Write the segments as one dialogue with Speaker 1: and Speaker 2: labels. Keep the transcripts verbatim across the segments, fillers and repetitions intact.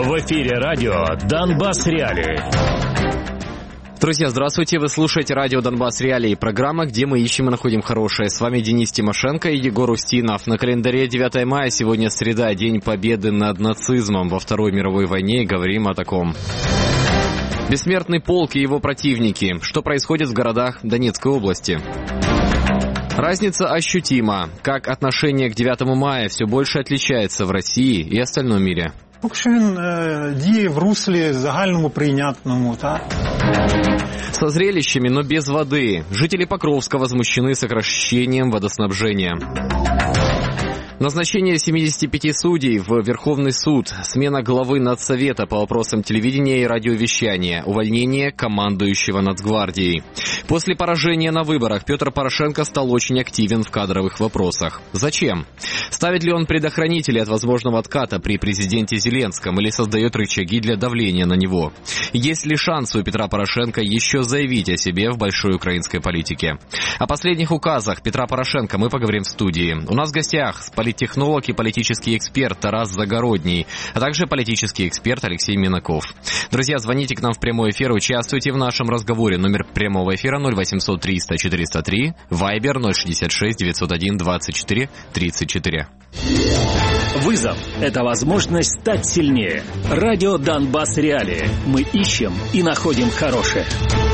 Speaker 1: В эфире радио «Донбасс Реалии».
Speaker 2: Друзья, здравствуйте. Вы слушаете радио «Донбасс Реалии», программа, где мы ищем и находим хорошее. С вами Денис Тимошенко и Егор Устинов. На календаре девятое мая, сегодня среда, День победы над нацизмом во Второй мировой войне. И говорим о таком. Бессмертный полк и его противники. Что происходит в городах Донецкой области? Разница ощутима. Как отношение к девятому мая все больше отличается в России и остальном мире.
Speaker 3: Поки що він е, діє в руслі загальному прийнятному, так?
Speaker 2: Со зрелищами, но без воды. Жители Покровска возмущены сокращением водоснабжения. Назначение семидесяти пяти судей в Верховный суд, смена главы Нацсовета по вопросам телевидения и радиовещания, увольнение командующего Нацгвардией. После поражения на выборах Петр Порошенко стал очень активен в кадровых вопросах. Зачем? Ставит ли он предохранители от возможного отката при президенте Зеленском или создает рычаги для давления на него? Есть ли шансы у Петра Порошенко еще заявить о себе в большой украинской политике? О последних указах Петра Порошенко мы поговорим в студии. У нас в гостях политтехнолог и политический эксперт Тарас Загородний, а также политический эксперт Алексей Минаков. Друзья, звоните к нам в прямой эфир, участвуйте в нашем разговоре. Номер прямого эфира ноль восемьсот триста четыреста три, Вайбер ноль шестьдесят шесть девятьсот один двадцать четыре тридцать четыре.
Speaker 1: Вызов – это возможность стать сильнее. Радио «Донбасс Реалии». Мы ищем и находим хорошее.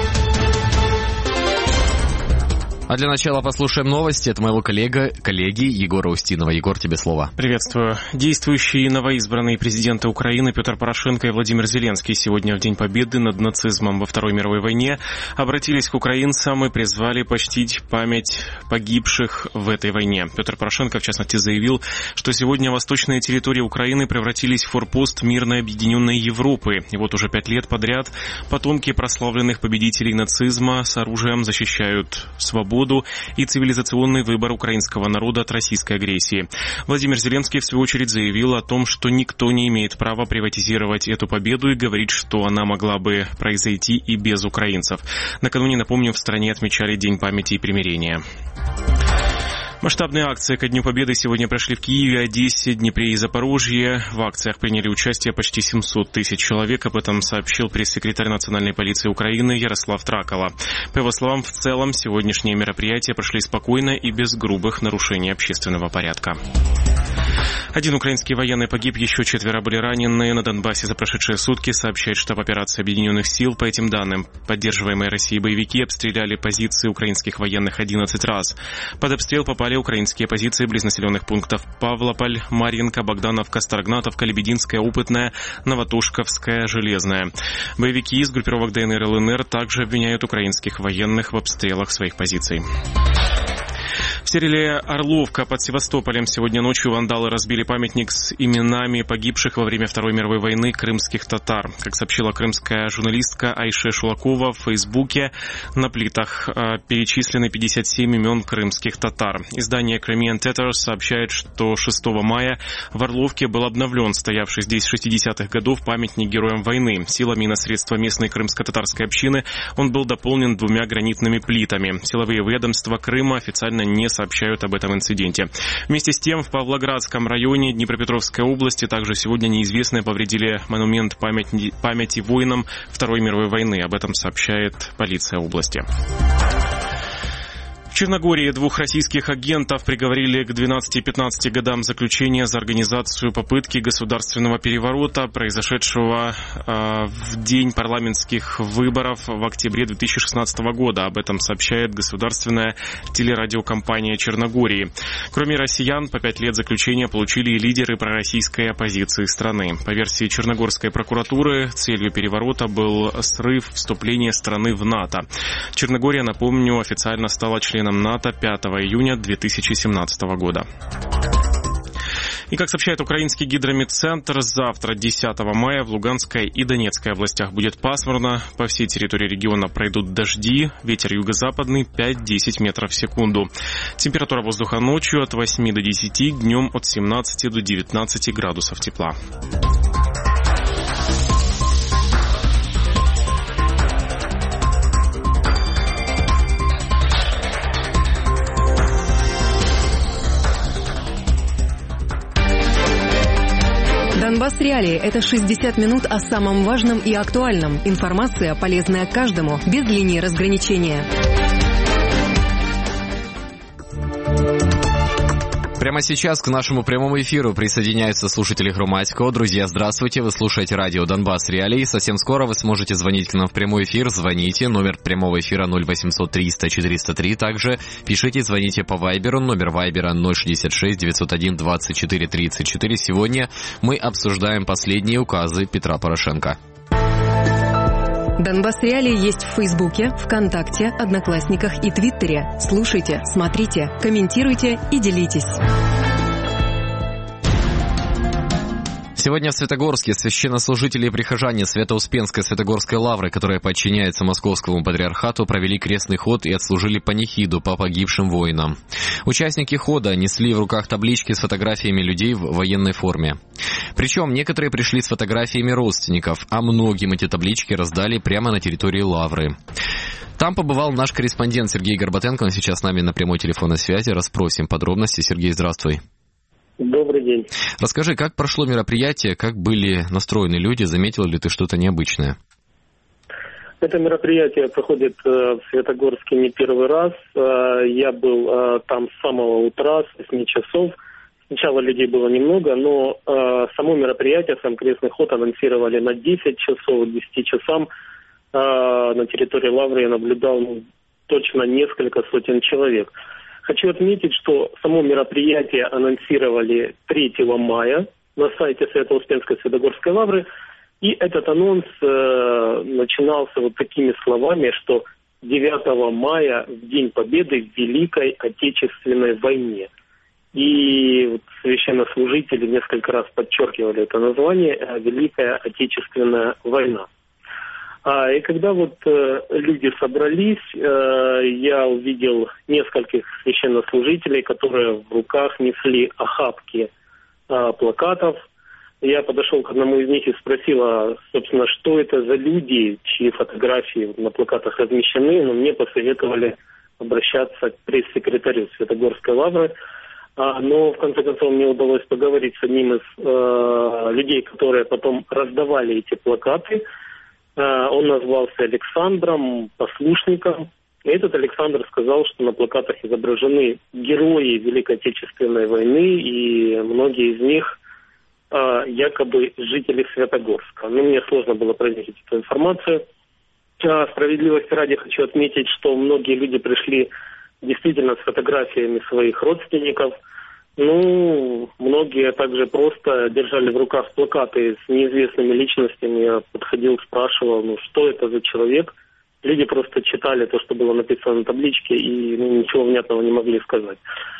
Speaker 2: А для начала послушаем новости от моего коллега, коллеги Егора Устинова. Егор, тебе слово.
Speaker 4: Приветствую. Действующие новоизбранные президенты Украины Петр Порошенко и Владимир Зеленский сегодня в День Победы над нацизмом во Второй мировой войне обратились к украинцам и призвали почтить память погибших в этой войне. Петр Порошенко, в частности, заявил, что сегодня восточные территории Украины превратились в форпост мирной объединенной Европы. И вот уже пять лет подряд потомки прославленных победителей нацизма с оружием защищают свободу и цивилизационный выбор украинского народа от российской агрессии. Владимир Зеленский, в свою очередь, заявил о том, что никто не имеет права приватизировать эту победу и говорит, что она могла бы произойти и без украинцев. Накануне, напомню, в стране отмечали День памяти и примирения. Масштабные акции ко Дню Победы сегодня прошли в Киеве, Одессе, Днепре и Запорожье. В акциях приняли участие почти семьсот тысяч человек. Об этом сообщил пресс-секретарь Национальной полиции Украины Ярослав Тракола. По его словам, в целом сегодняшние мероприятия прошли спокойно и без грубых нарушений общественного порядка. Один украинский военный погиб, еще четверо были ранены. На Донбассе за прошедшие сутки, сообщает штаб операции Объединенных сил. По этим данным, поддерживаемые Россией боевики обстреляли позиции украинских военных одиннадцать раз. Под обстрел попали украинские позиции близ населенных пунктов Павлополь, Марьинка, Богдановка, Старогнатовка, Лебединская, Опытная, Новотушковская, Железная. Боевики из группировок ДНР и ЛНР также обвиняют украинских военных в обстрелах своих позиций. В селе Орловка под Севастополем сегодня ночью вандалы разбили памятник с именами погибших во время Второй мировой войны крымских татар. Как сообщила крымская журналистка Айше Шулакова в Фейсбуке, на плитах перечислены пятьдесят семь имен крымских татар. Издание Crimean Tatars сообщает, что шестого мая в Орловке был обновлен стоявший здесь с шестидесятых годов памятник героям войны. Силами и на средства местной крымско-татарской общины он был дополнен двумя гранитными плитами. Силовые ведомства Крыма официально не сообщают об этом инциденте. Вместе с тем, в Павлоградском районе Днепропетровской области также сегодня неизвестные повредили монумент памяти, памяти воинам Второй мировой войны. Об этом сообщает полиция области. В Черногории двух российских агентов приговорили к двенадцати-пятнадцати годам заключения за организацию попытки государственного переворота, произошедшего э, в день парламентских выборов в октябре две тысячи шестнадцатого года. Об этом сообщает государственная телерадиокомпания Черногории. Кроме россиян, по пять лет заключения получили и лидеры пророссийской оппозиции страны. По версии Черногорской прокуратуры, целью переворота был срыв вступления страны в НАТО. Черногория, напомню, официально стала членом НАТО пятого июня две тысячи семнадцатого года. И, как сообщает украинский гидрометцентр, завтра, десятого мая, в Луганской и Донецкой областях будет пасмурно. По всей территории региона пройдут дожди. Ветер юго-западный пять-десять метров в секунду. Температура воздуха ночью от восьми до десяти, днем от семнадцати до девятнадцати градусов тепла.
Speaker 5: Донбасс Реалии – это шестьдесят минут о самом важном и актуальном. Информация, полезная каждому, без линии разграничения.
Speaker 2: Прямо сейчас к нашему прямому эфиру присоединяются слушатели Хроматико. Друзья, здравствуйте, вы слушаете радио Донбасс Реалии. Совсем скоро вы сможете звонить к нам в прямой эфир. Звоните, номер прямого эфира ноль восемьсот триста четыреста три. Также пишите, звоните по Вайберу, номер Вайбера ноль шестьдесят шесть девятьсот один двадцать четыре тридцать четыре. Сегодня мы обсуждаем последние указы Петра Порошенко.
Speaker 5: Донбасс Реалии есть в Фейсбуке, ВКонтакте, Одноклассниках и Твиттере. Слушайте, смотрите, комментируйте и делитесь.
Speaker 2: Сегодня в Светогорске священнослужители и прихожане Свято-Успенской Святогорской лавры, которая подчиняется Московскому патриархату, провели крестный ход и отслужили панихиду по погибшим воинам. Участники хода несли в руках таблички с фотографиями людей в военной форме. Причем некоторые пришли с фотографиями родственников, а многим эти таблички раздали прямо на территории лавры. Там побывал наш корреспондент Сергей Горбатенко, он сейчас с нами на прямой телефонной связи. Расспросим подробности. Сергей, здравствуй.
Speaker 6: Добрый день.
Speaker 2: Расскажи, как прошло мероприятие, как были настроены люди, заметил ли ты что-то необычное?
Speaker 6: Это мероприятие проходит в Светогорске не первый раз. Я был там с самого утра, с восьми часов. Сначала людей было немного, но само мероприятие, сам крестный ход анонсировали на десять часов, к десяти часам. На территории лавры я наблюдал ну, точно несколько сотен человек. Хочу отметить, что само мероприятие анонсировали третьего мая на сайте Свято-Успенской Святогорской лавры. И этот анонс э, начинался вот такими словами, что девятого мая, в День Победы в Великой Отечественной войне. И вот священнослужители несколько раз подчеркивали это название «Великая Отечественная война». А, и когда вот э, люди собрались, э, я увидел нескольких священнослужителей, которые в руках несли охапки э, плакатов. Я подошел к одному из них и спросил, а, собственно, что это за люди, чьи фотографии на плакатах размещены. Но мне посоветовали обращаться к пресс-секретарю Святогорской лавры. А, но, в конце концов, мне удалось поговорить с одним из э, людей, которые потом раздавали эти плакаты. Он назвался Александром, послушником. И этот Александр сказал, что на плакатах изображены герои Великой Отечественной войны, и многие из них а, якобы жители Святогорска. Но мне сложно было проверить эту информацию. А, справедливости ради хочу отметить, что многие люди пришли действительно с фотографиями своих родственников. Ну, многие также просто держали в руках плакаты с неизвестными личностями. Я подходил, спрашивал, ну, что это за человек. Люди просто читали то, что было написано на табличке, и ну, ничего внятного не могли сказать.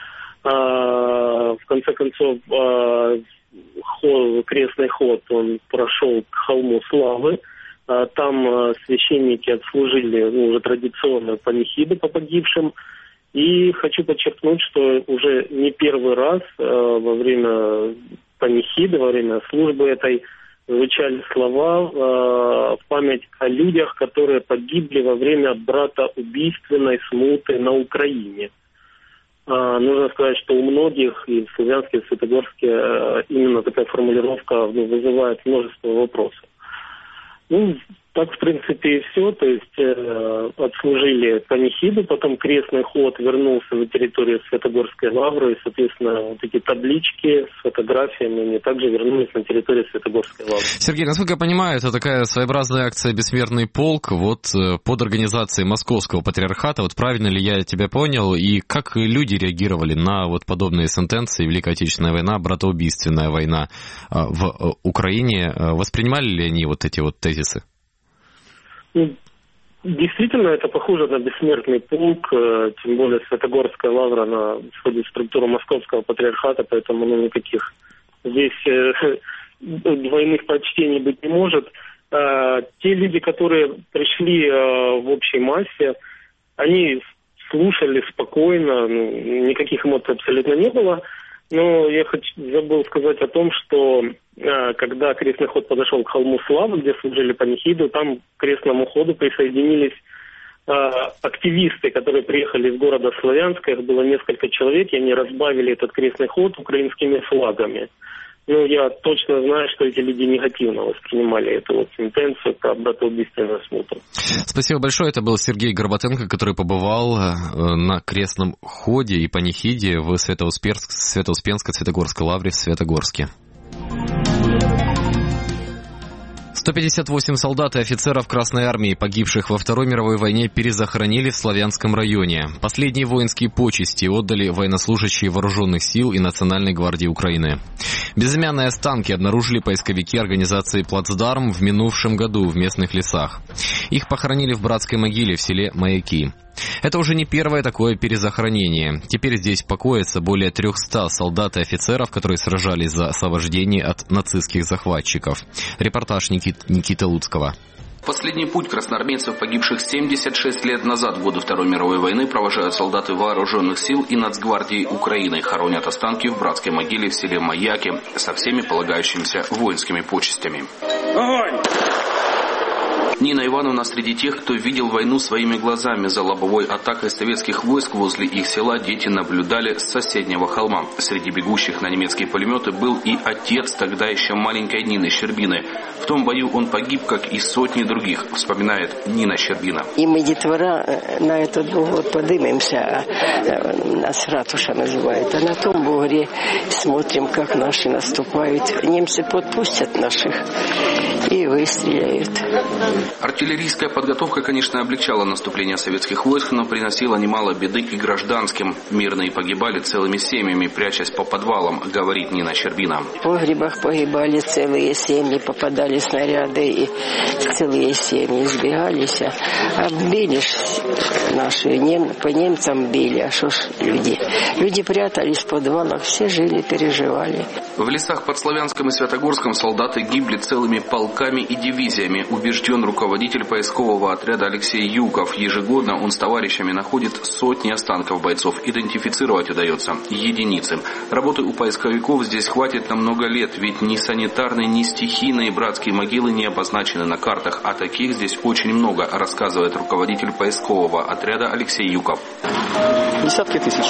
Speaker 6: А, в конце концов, а, ход, крестный ход, он прошел к холму славы. А, там а, священники отслужили ну, уже традиционную панихиду по погибшим. И хочу подчеркнуть, что уже не первый раз э, во время панихиды, во время службы этой звучали слова э, в память о людях, которые погибли во время братоубийственной смуты на Украине. Э, нужно сказать, что у многих и в Славянске, и в Светогорске э, именно такая формулировка ну, вызывает множество вопросов. Ну, так, в принципе, и все. То есть э, отслужили панихиду, потом крестный ход вернулся на территорию Святогорской лавры, и, соответственно, вот эти таблички с фотографиями, они также вернулись на территорию Святогорской лавры.
Speaker 2: Сергей, насколько я понимаю, это такая своеобразная акция «Бессмертный полк» вот под организацией Московского патриархата. Вот правильно ли я тебя понял? И как люди реагировали на вот подобные сентенции «Великая Отечественная война», «Братоубийственная война» в Украине? Воспринимали ли они вот эти вот тезисы?
Speaker 6: Ну, действительно, это похоже на бессмертный полк, тем более Святогорская лавра, она входит в структуру Московского патриархата, поэтому ну, никаких здесь э, двойных почтений быть не может. Э, те люди, которые пришли э, в общей массе, они слушали спокойно, ну, никаких эмоций абсолютно не было. Но я хочу, забыл сказать о том, что э, когда крестный ход подошел к холму славы, где служили панихиду, там к крестному ходу присоединились э, активисты, которые приехали из города Славянска. Их было несколько человек, и они разбавили этот крестный ход украинскими флагами. Ну, я точно знаю, что эти люди негативно воспринимали эту вот сентенцию про братоубийственный осмотр.
Speaker 2: Спасибо большое. Это был Сергей Горбатенко, который побывал на крестном ходе и панихиде в Свято-Успенск, Свято-Успенско-Святогорской лавре в Святогорске. сто пятьдесят восемь солдат и офицеров Красной Армии, погибших во Второй мировой войне, перезахоронили в Славянском районе. Последние воинские почести отдали военнослужащие Вооруженных сил и Национальной гвардии Украины. Безымянные останки обнаружили поисковики организации «Плацдарм» в минувшем году в местных лесах. Их похоронили в братской могиле в селе Маяки. Это уже не первое такое перезахоронение. Теперь здесь покоятся более триста солдат и офицеров, которые сражались за освобождение от нацистских захватчиков. Репортаж Никит, Никиты Луцкого.
Speaker 7: Последний путь красноармейцев, погибших семьдесят шесть лет назад, в годы Второй мировой войны, провожают солдаты Вооруженных сил и Нацгвардии Украины. Хоронят останки в братской могиле в селе Маяки со всеми полагающимися воинскими почестями. Огонь! Нина Ивановна среди тех, кто видел войну своими глазами. За лобовой атакой советских войск возле их села дети наблюдали с соседнего холма. Среди бегущих на немецкие пулеметы был и отец тогда еще маленькой Нины Щербины. В том бою он погиб, как и сотни других, вспоминает Нина Щербина.
Speaker 8: И мы, детвора, на этот бугор поднимемся, нас ратуша называют, а на том бугоре смотрим, как наши наступают. Немцы подпустят наших и выстреляют.
Speaker 7: Артиллерийская подготовка, конечно, облегчала наступление советских войск, но приносила немало беды и гражданским. Мирные погибали целыми семьями, прячась по подвалам, говорит Нина Щербина.
Speaker 8: В погребах погибали целые семьи, попадали снаряды, и целые семьи сбегались. А били наши, нем, по немцам били, а что ж люди? Люди прятались в подвалах, все жили, переживали.
Speaker 7: В лесах под Славянском и Святогорском солдаты гибли целыми полками и дивизиями, убежден руководитель поискового отряда Алексей Юков. Ежегодно он с товарищами находит сотни останков бойцов. Идентифицировать удается единицы. Работы у поисковиков здесь хватит на много лет, ведь ни санитарные, ни стихийные братские могилы не обозначены на картах, а таких здесь очень много, рассказывает руководитель поискового отряда Алексей Юков.
Speaker 9: Десятки тысяч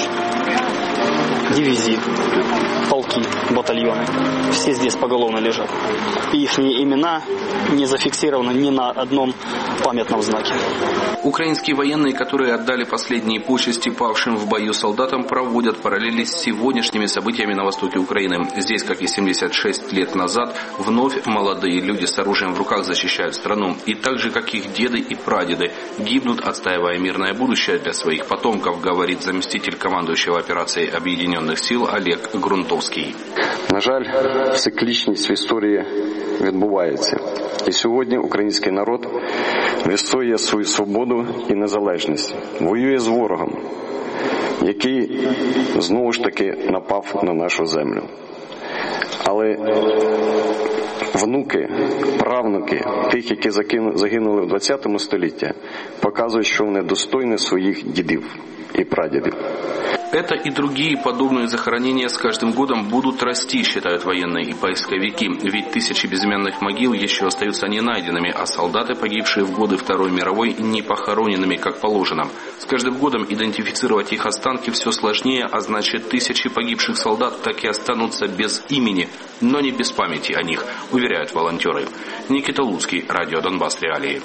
Speaker 9: дивизий, полки, батальоны. Все здесь поголовно лежат. И их имена не зафиксированы ни на одном памятном знаке.
Speaker 7: Украинские военные, которые отдали последние почести павшим в бою солдатам, проводят параллели с сегодняшними событиями на востоке Украины. Здесь, как и семьдесят шесть лет назад, вновь молодые люди с оружием в руках защищают страну. И так же, как их деды и прадеды, гибнут, отстаивая мирное будущее для своих потомков, говорит заместитель командующего операцией Об'єднаних сил Олег Грунтовський.
Speaker 10: На жаль, циклічність в історії відбувається. І сьогодні український народ відстоює свою свободу і незалежність, воює з ворогом, який знову ж таки напав на нашу землю. Але внуки, правнуки тих, які загинули в двадцятому столітті, показують, що вони достойні своїх дідів и прадедов.
Speaker 7: Это и другие подобные захоронения с каждым годом будут расти, считают военные и поисковики. Ведь тысячи безымянных могил еще остаются не найденными, а солдаты, погибшие в годы Второй мировой, не похороненными как положено. С каждым годом идентифицировать их останки все сложнее, а значит, тысячи погибших солдат так и останутся без имени, но не без памяти о них, уверяют волонтеры. Никита Луцкий, Радио Донбасс Реалии.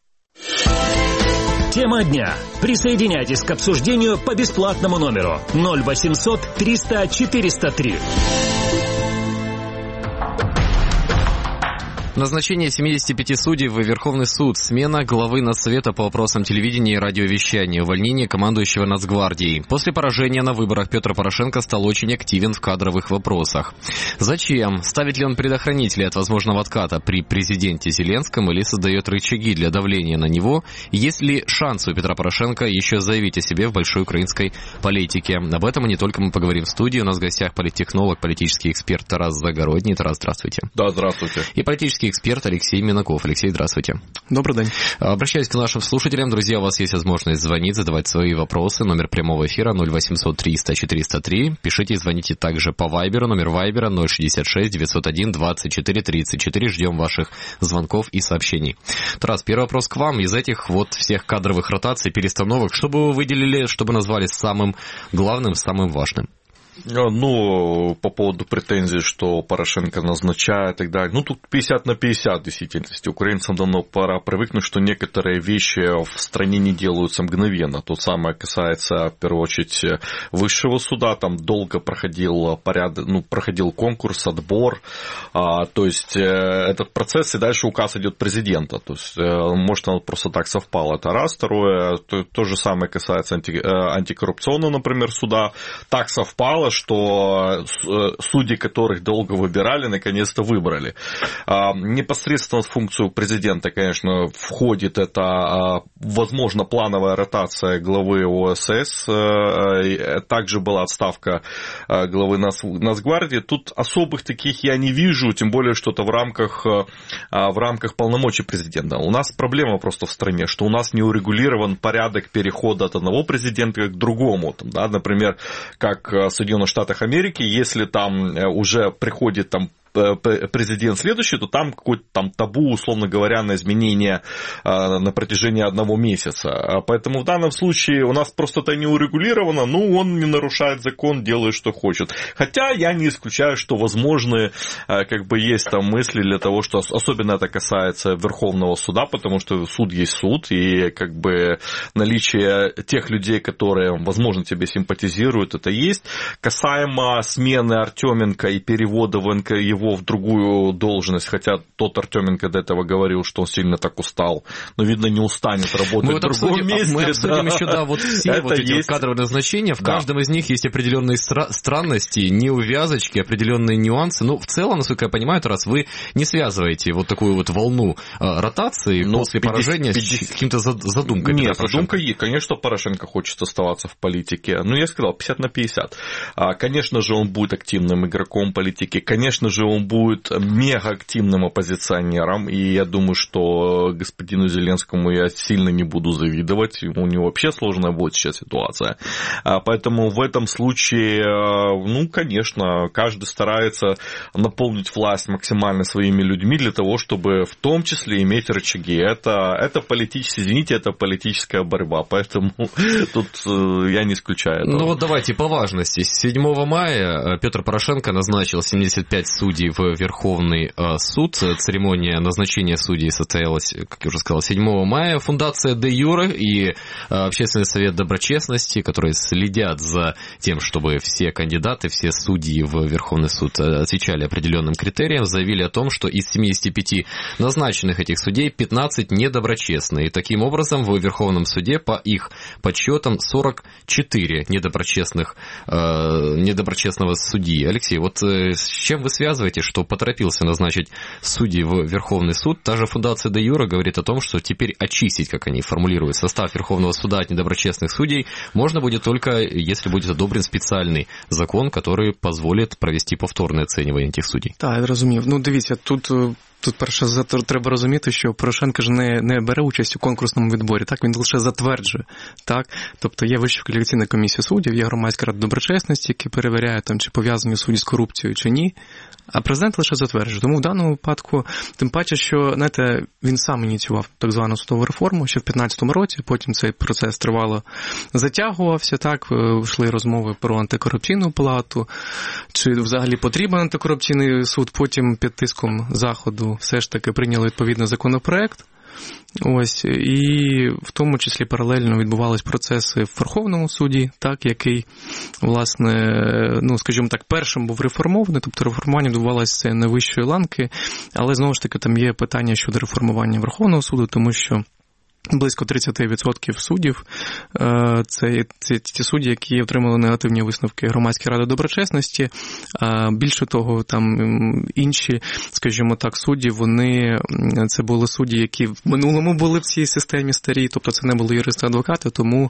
Speaker 1: Тема дня. Присоединяйтесь к обсуждению по бесплатному номеру ноль восемьсот триста четыреста три.
Speaker 2: Назначение семидесяти пяти судей в Верховный суд, смена главы Нацсовета по вопросам телевидения и радиовещания, увольнение командующего Нацгвардией. После поражения на выборах Петр Порошенко стал очень активен в кадровых вопросах. Зачем? Ставит ли он предохранители от возможного отката при президенте Зеленском или создает рычаги для давления на него? Есть ли шанс у Петра Порошенко еще заявить о себе в большой украинской политике? Об этом и не только мы поговорим в студии. У нас в гостях политтехнолог, политический эксперт Тарас Загородний. Тарас, здравствуйте.
Speaker 11: Да, здравствуйте.
Speaker 2: И политический эксперт Алексей Минаков. Алексей, здравствуйте.
Speaker 11: Добрый день.
Speaker 2: Обращаюсь к нашим слушателям. Друзья, у вас есть возможность звонить, задавать свои вопросы. Номер прямого эфира ноль восемьсот триста четыреста три. Пишите и звоните также по Вайберу. Номер Вайбера ноль шестьдесят шесть девятьсот один двадцать четыре тридцать четыре. Ждем ваших звонков и сообщений. Тарас, первый вопрос к вам. Из этих вот всех кадровых ротаций, перестановок, что бы вы выделили, что бы назвали самым главным, самым важным?
Speaker 11: Ну, по поводу претензий, что Порошенко назначает и так далее. Ну, тут пятьдесят на пятьдесят в действительности. Украинцам давно пора привыкнуть, что некоторые вещи в стране не делаются мгновенно. Тут самое касается, в первую очередь, высшего суда. Там долго проходил порядок, ну, проходил конкурс, отбор. А, то есть, этот процесс, и дальше указ идет президента. То есть, может, оно просто так совпало. Это раз. Второе, то, то же самое касается анти, антикоррупционного, например, суда. Так совпало, что судьи, которых долго выбирали, наконец-то выбрали. Непосредственно в функцию президента, конечно, входит это, возможно, плановая ротация главы ОСС. Также была отставка главы Нацгвардии. Тут особых таких я не вижу, тем более, что это в рамках, в рамках полномочий президента. У нас проблема просто в стране, что у нас не урегулирован порядок перехода от одного президента к другому. Да, например, как в Соединенных Штатах Америки, если там уже приходит там президент следующий, то там какое-то там табу, условно говоря, на изменения на протяжении одного месяца. Поэтому в данном случае у нас просто это не урегулировано, ну, он не нарушает закон, делает, что хочет. Хотя я не исключаю, что возможны, как бы, есть там мысли для того, что особенно это касается Верховного суда, потому что суд есть суд, и как бы наличие тех людей, которые, возможно, тебе симпатизируют, это есть. Касаемо смены Артеменко и перевода в эн ка его в другую должность, хотя тот Артеменко до этого говорил, что он сильно так устал, но, видно, не устанет работать
Speaker 2: мы
Speaker 11: в другом
Speaker 2: обсудим,
Speaker 11: месте.
Speaker 2: Мы обсудим да. еще, да, вот все
Speaker 11: это
Speaker 2: вот эти
Speaker 11: есть...
Speaker 2: вот кадровые назначения, в да. каждом из них есть определенные стра- странности, неувязочки, определенные нюансы, но в целом, насколько я понимаю, раз вы не связываете вот такую вот волну э, ротации но после пятьдесят, поражения пятьдесят... с каким-то задумкой.
Speaker 11: Нет, задумка есть. Конечно, Порошенко хочет оставаться в политике, ну, я сказал, пятьдесят на пятьдесят. Конечно же, он будет активным игроком политики, конечно же, он будет мегаактивным оппозиционером, и я думаю, что господину Зеленскому я сильно не буду завидовать, у него вообще сложная будет сейчас ситуация. Поэтому в этом случае, ну, конечно, каждый старается наполнить власть максимально своими людьми для того, чтобы в том числе иметь рычаги. Это, это политически, извините, это политическая борьба, поэтому тут я не исключаю этого.
Speaker 2: Ну вот давайте по важности. седьмого мая Петр Порошенко назначил семьдесят пять судей в Верховный суд. Церемония назначения судей состоялась, как я уже сказал, седьмого мая. Фундация Де Юре и Общественный совет доброчестности, которые следят за тем, чтобы все кандидаты, все судьи в Верховный суд отвечали определенным критериям, заявили о том, что из семидесяти пяти назначенных этих судей пятнадцать недоброчестные. И таким образом в Верховном суде по их подсчетам сорок четыре недоброчестных, э, недоброчестного судьи. Алексей, вот э, с чем вы связываете, что поторопился назначить судей в Верховный суд? Та же фундация Де Юре говорит о том, что теперь очистить, как они формулируют, состав Верховного суда от недоброчестных судей можно будет только, если будет одобрен специальний закон, который позволит провести повторне оцінювання тих суддів.
Speaker 12: Так, я розумів. Ну, дивіться, тут... Тут перше треба розуміти, що Порошенко ж не, не бере участь у конкурсному відборі, так, він лише затверджує, так, тобто є Вища кваліфікаційна комісія суддів, є Громадська рада доброчесності, які перевіряє, там, чи пов'язані судді з корупцією, чи ні, а президент лише затверджує. Тому в даному випадку, тим паче, що, знаєте, він сам ініціював так звану судову реформу ще в п'ятнадцятому році, потім цей процес тривало затягувався, так, йшли розмови про антикорупційну палату, чи взагалі потрібен антикорупційний суд, потім під тиском Заходу все ж таки прийняли відповідний законопроект. Ось, і в тому числі паралельно відбувались процеси в Верховному суді, так, який, власне, ну, скажімо так, першим був реформований, тобто реформування відбувалося це найвищої ланки, але знову ж таки там є питання щодо реформування Верховного суду, тому що близько тридцять відсотків суддів – це, це ті судді, які отримали негативні висновки Громадської ради доброчесності. Більше того, там інші, скажімо так, судді, вони, це були судді, які в минулому були в цій системі старій, тобто це не були юристи-адвокати, тому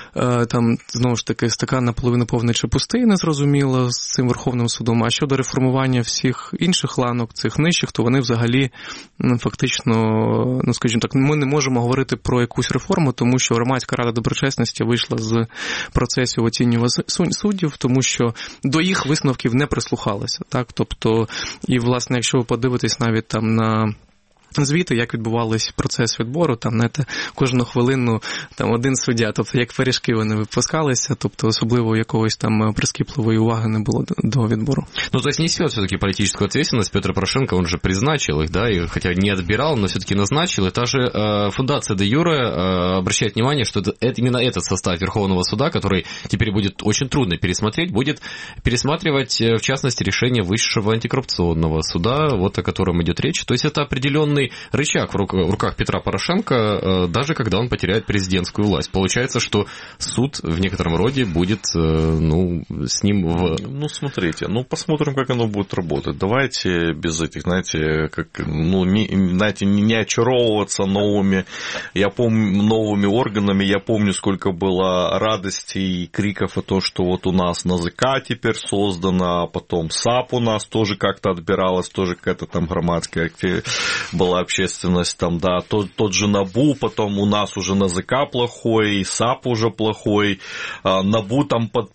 Speaker 12: там, знову ж таки, стакан наполовину повний чи пустий, незрозуміло, з цим Верховним судом. А щодо реформування всіх інших ланок, цих нижчих, то вони взагалі, ну, фактично, ну, скажімо так, ми не можемо говорити про якусь реформу, тому що Громадська рада доброчесності вийшла з процесів оцінювання суддів, тому що до їх висновків не прислухалися. Так? Тобто, і, власне, якщо ви подивитесь навіть там на звіту, як відбувався процес відбору, там, знаєте, кожну хвилину там один суддя, тобто як пиріжки вони випускалися, тобто особливо якогось там прискіпливої уваги не було до відбору.
Speaker 2: Ну, то есть несет все-таки политическую ответственность Петр Порошенко, он же призначил их, да, и хотя не отбирал, но все-таки назначил, и та же э, фундация де юре э, обращает внимание, что это, это именно этот состав Верховного суда, который теперь будет очень трудно пересмотреть, будет пересматривать, в частности, решение Высшего антикоррупционного суда, вот о котором идет речь. То есть это определенный рычаг в руках Петра Порошенко, даже когда он потеряет президентскую власть. Получается, что суд в некотором роде будет, ну, с ним в...
Speaker 11: Ну, смотрите, ну, посмотрим, как оно будет работать. Давайте без этих, знаете, как, ну, не, знаете, не очаровываться новыми, я помню, новыми органами. Я помню, сколько было радости и криков о том, что вот у нас НАЗК теперь создано, а потом САП у нас тоже как-то отбиралась, тоже какая-то там громадская была общественность, там, да, тот, тот же НАБУ, потом у нас уже НАЗК плохой, и САП уже плохой, НАБУ там под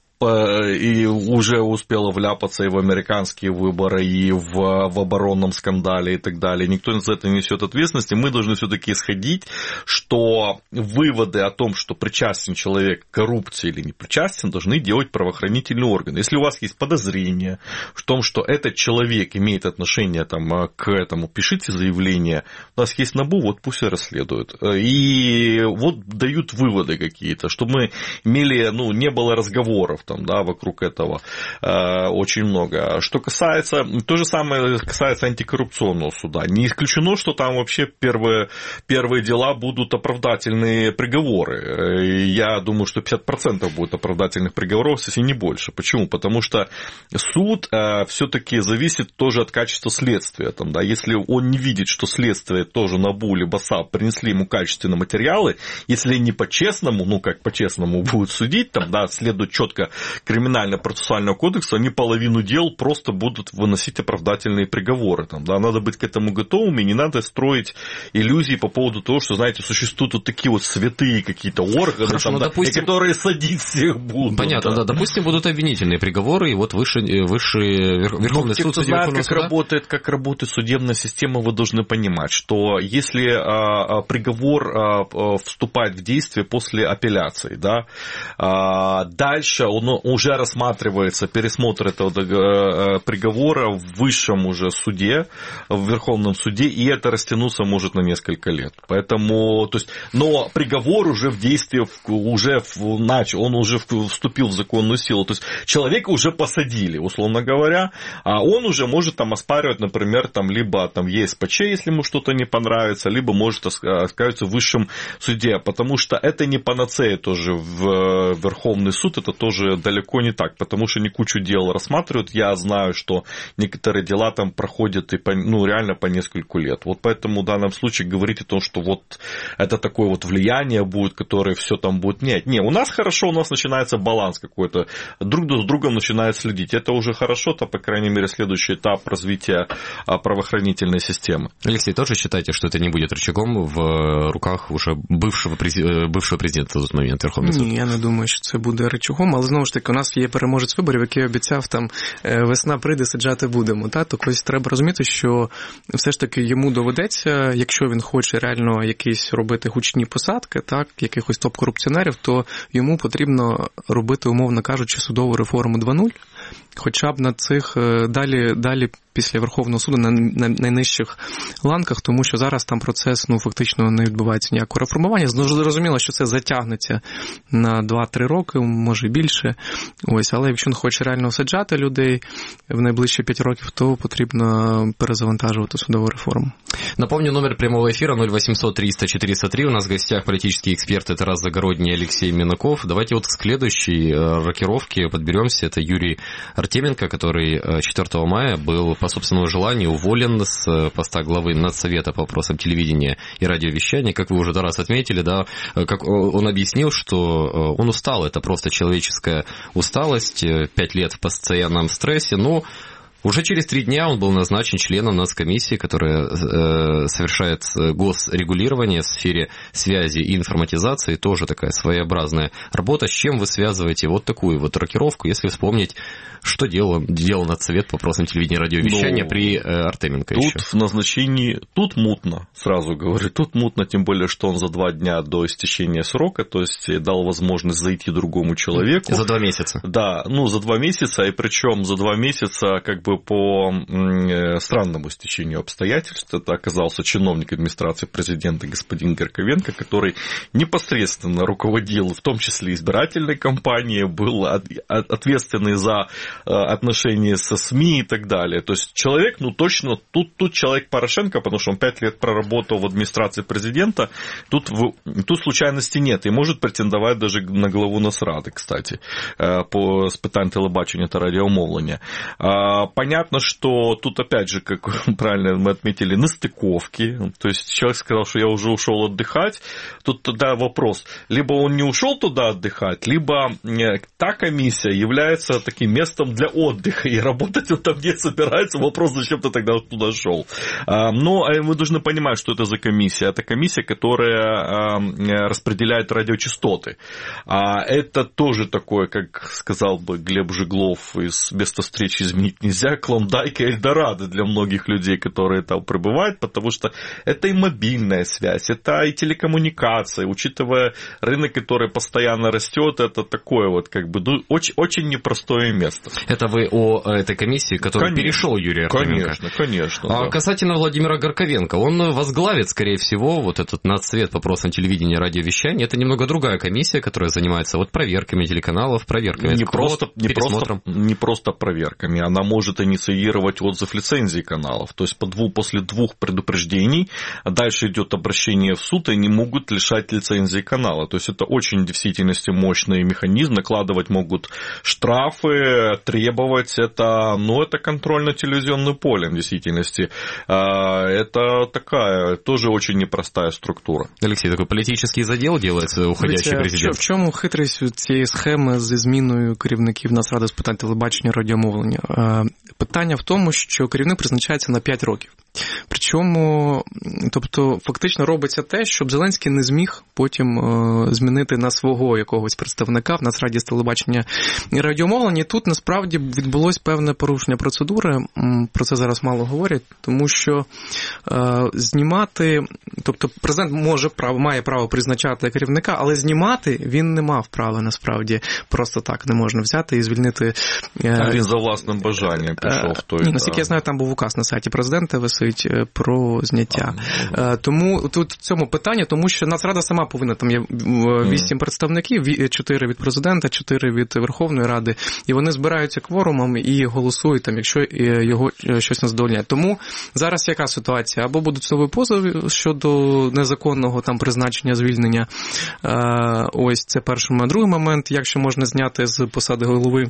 Speaker 11: и уже успела вляпаться и в американские выборы, и в, в оборонном скандале и так далее. Никто за это не несет ответственности. Мы должны все-таки исходить, что выводы о том, что причастен человек к коррупции или не причастен, должны делать правоохранительные органы. Если у вас есть подозрение в том, что этот человек имеет отношение там, к этому, пишите заявление. У нас есть НАБУ, вот пусть и расследуют. И вот дают выводы какие-то, чтобы мы имели, ну, не было разговоров там, да, вокруг этого э, очень много. Что касается, то же самое касается антикоррупционного суда. Не исключено, что там вообще первые, первые дела будут оправдательные приговоры. Я думаю, что пятьдесят процентов будет оправдательных приговоров, если не больше. Почему? Потому что суд э, все-таки зависит тоже от качества следствия. Там, да, если он не видит, что следствие тоже НАБУ либо САП принесли ему качественные материалы, если не по-честному, ну как по-честному будут судить, там, да, следует четко Криминально-процессуального кодекса, они половину дел просто будут выносить оправдательные приговоры. Там, да, надо быть к этому готовыми, не надо строить иллюзии по поводу того, что, знаете, существуют вот такие вот святые какие-то органы,
Speaker 2: Хорошо,
Speaker 11: там,
Speaker 2: ну,
Speaker 11: да,
Speaker 2: допустим...
Speaker 11: которые садить всех будут.
Speaker 2: Понятно, да. да. Допустим, будут обвинительные приговоры, и вот высший, высший Верховный суд...
Speaker 11: Кто знает, как работает, как работает судебная система, вы должны понимать, что если а, приговор а, вступает в действие после апелляции, да, а, дальше он уже рассматривается пересмотр этого приговора в высшем уже суде, в Верховном суде, и это растянуться может на несколько лет. Поэтому, то есть, но приговор уже в действии, уже в, начал, он уже вступил в законную силу. То есть, человека уже посадили, условно говоря, а он уже может там оспаривать, например, там, либо там ЕСПЧ, если ему что-то не понравится, либо может оспариваться в высшем суде, потому что это не панацея тоже в Верховный суд, это тоже далеко не так, потому что они кучу дел рассматривают. Я знаю, что некоторые дела там проходят и по, ну, реально по нескольку лет. Вот поэтому в данном случае говорить о том, что вот это такое вот влияние будет, которое все там будет... Нет, не, у нас хорошо, у нас начинается баланс какой-то. Друг с другом начинают следить. Это уже хорошо, то, по крайней мере, следующий этап развития правоохранительной системы.
Speaker 2: Алексей, тоже считаете, что это не будет рычагом в руках уже бывшего, бывшего президента в тот момент Верховного суду?
Speaker 12: Ні, я не думаю, що це буде рычагом, але знову ж таки, у нас є переможець виборів, який обіцяв там весна прийде, саджати будемо. Та? То ось треба розуміти, що все ж таки йому доведеться, якщо він хоче реально якісь робити гучні посадки, так, якихось топ-корупціонерів, то йому потрібно робити, умовно кажучи, судову реформу два нуль, хоча б на цих далі, далі після Верховного суду на, на найнижчих ланках, тому що зараз там процес, ну, фактично не відбувається ніякого реформування. Зрозуміло, що це затягнеться на два-три роки, може більше. Ось, але якщо він хоче реально саджати людей в найближчі п'ять років, то потрібно перезавантажувати судову реформу.
Speaker 2: Напомню, номер прямого эфира ноль восемьсот триста четыреста три. У нас в гостях политический эксперт Тарас Загородний и Алексей Минаков. Давайте вот к следующей рокировке подберемся. Это Юрий Артеменко, который четвёртого мая был по собственному желанию уволен с поста главы Надсовета по вопросам телевидения и радиовещания. Как вы уже раз отметили, да, как он объяснил, что он устал, это просто человеческая усталость, пять лет в постоянном стрессе, но Уже через три дня он был назначен членом нацкомиссии, которая э, совершает госрегулирование в сфере связи и информатизации. Тоже такая своеобразная работа. С чем вы связываете вот такую вот рокировку, если вспомнить, что делал, делал Нацсовет по вопросам телевидения и радиовещания ну, при э, Артеменко
Speaker 11: тут
Speaker 2: еще?
Speaker 11: В назначении, тут мутно, сразу говорю, тут мутно, тем более, что он за два дня до истечения срока, то есть дал возможность зайти другому человеку.
Speaker 2: За два месяца?
Speaker 11: Да, ну за два месяца, и причем за два месяца как бы по странному стечению обстоятельств. Это оказался чиновник администрации президента господин Горковенко, который непосредственно руководил, в том числе избирательной кампанией, был ответственный за отношения со СМИ и так далее. То есть человек, ну точно, тут, тут человек Порошенко, потому что он пять лет проработал в администрации президента, тут, тут случайности нет, и может претендовать даже на главу Нацради, кстати, по спитань телебачення та радиомовлення. Понятно, что тут опять же, как правильно мы отметили, нестыковки. То есть человек сказал, что я уже ушел отдыхать. Тут тогда вопрос, либо он не ушел туда отдыхать, либо та комиссия является таким местом для отдыха, и работать он там не собирается. Вопрос, зачем ты тогда туда шел. Но вы должны понимать, что это за комиссия. Это комиссия, которая распределяет радиочастоты. Это тоже такое, как сказал бы Глеб Жиглов из «Место встречи изменить нельзя», Клондайк и Эльдорадо для многих людей, которые там пребывают, потому что это и мобильная связь, это и телекоммуникация, учитывая рынок, который постоянно растет, это такое вот как бы ну, очень, очень непростое место.
Speaker 2: Это вы о этой комиссии, которую конечно, перешел Юрий Артеменко?
Speaker 11: Конечно, конечно.
Speaker 2: А
Speaker 11: да.
Speaker 2: Касательно Владимира Горковенко, он возглавит, скорее всего, вот этот Нацсовет по вопросам телевидения и радиовещания. Это немного другая комиссия, которая занимается вот проверками телеканалов, проверками
Speaker 11: не просто, не просто, не просто проверками, она может инициировать отзыв лицензии каналов. То есть по дву, после двух предупреждений дальше идет обращение в суд, и они могут лишать лицензии канала. То есть это очень в действительности мощный механизм. Накладывать могут штрафы, требовать. Это, ну, это контроль над телевизионным полем в действительности. Это такая тоже очень непростая структура.
Speaker 2: Алексей, такой политический задел делается уходящий
Speaker 12: Ведь,
Speaker 2: президент.
Speaker 12: В чому хитрість цієї схеми зі зміною керівників Нацради з питань телебачення і радіомовлення? Питання в тому, що керівник призначається на п'ять років. Причому, тобто, фактично робиться те, щоб Зеленський не зміг потім е, змінити на свого якогось представника в Нацраді з телебачення і радіомовлення. І тут, насправді, відбулось певне порушення процедури, про це зараз мало говорять, тому що е, знімати, тобто, президент може право, має право призначати керівника, але знімати він не мав права, насправді, просто так не можна взяти і звільнити. Е,
Speaker 11: а він за власним бажанням пішов.
Speaker 12: Е, ні, наскільки я знаю, там був указ на сайті президента, висить про зняття. А, тому тут в цьому питання, тому що Нацрада сама повинна, там є вісім представників, чотири від президента, чотири від Верховної Ради, і вони збираються кворумом і голосують, там, якщо його щось не задовольняє. Тому зараз яка ситуація? Або будуть нові позови щодо незаконного там призначення, звільнення. А, ось це перший момент. Другий момент, якщо можна зняти з посади голови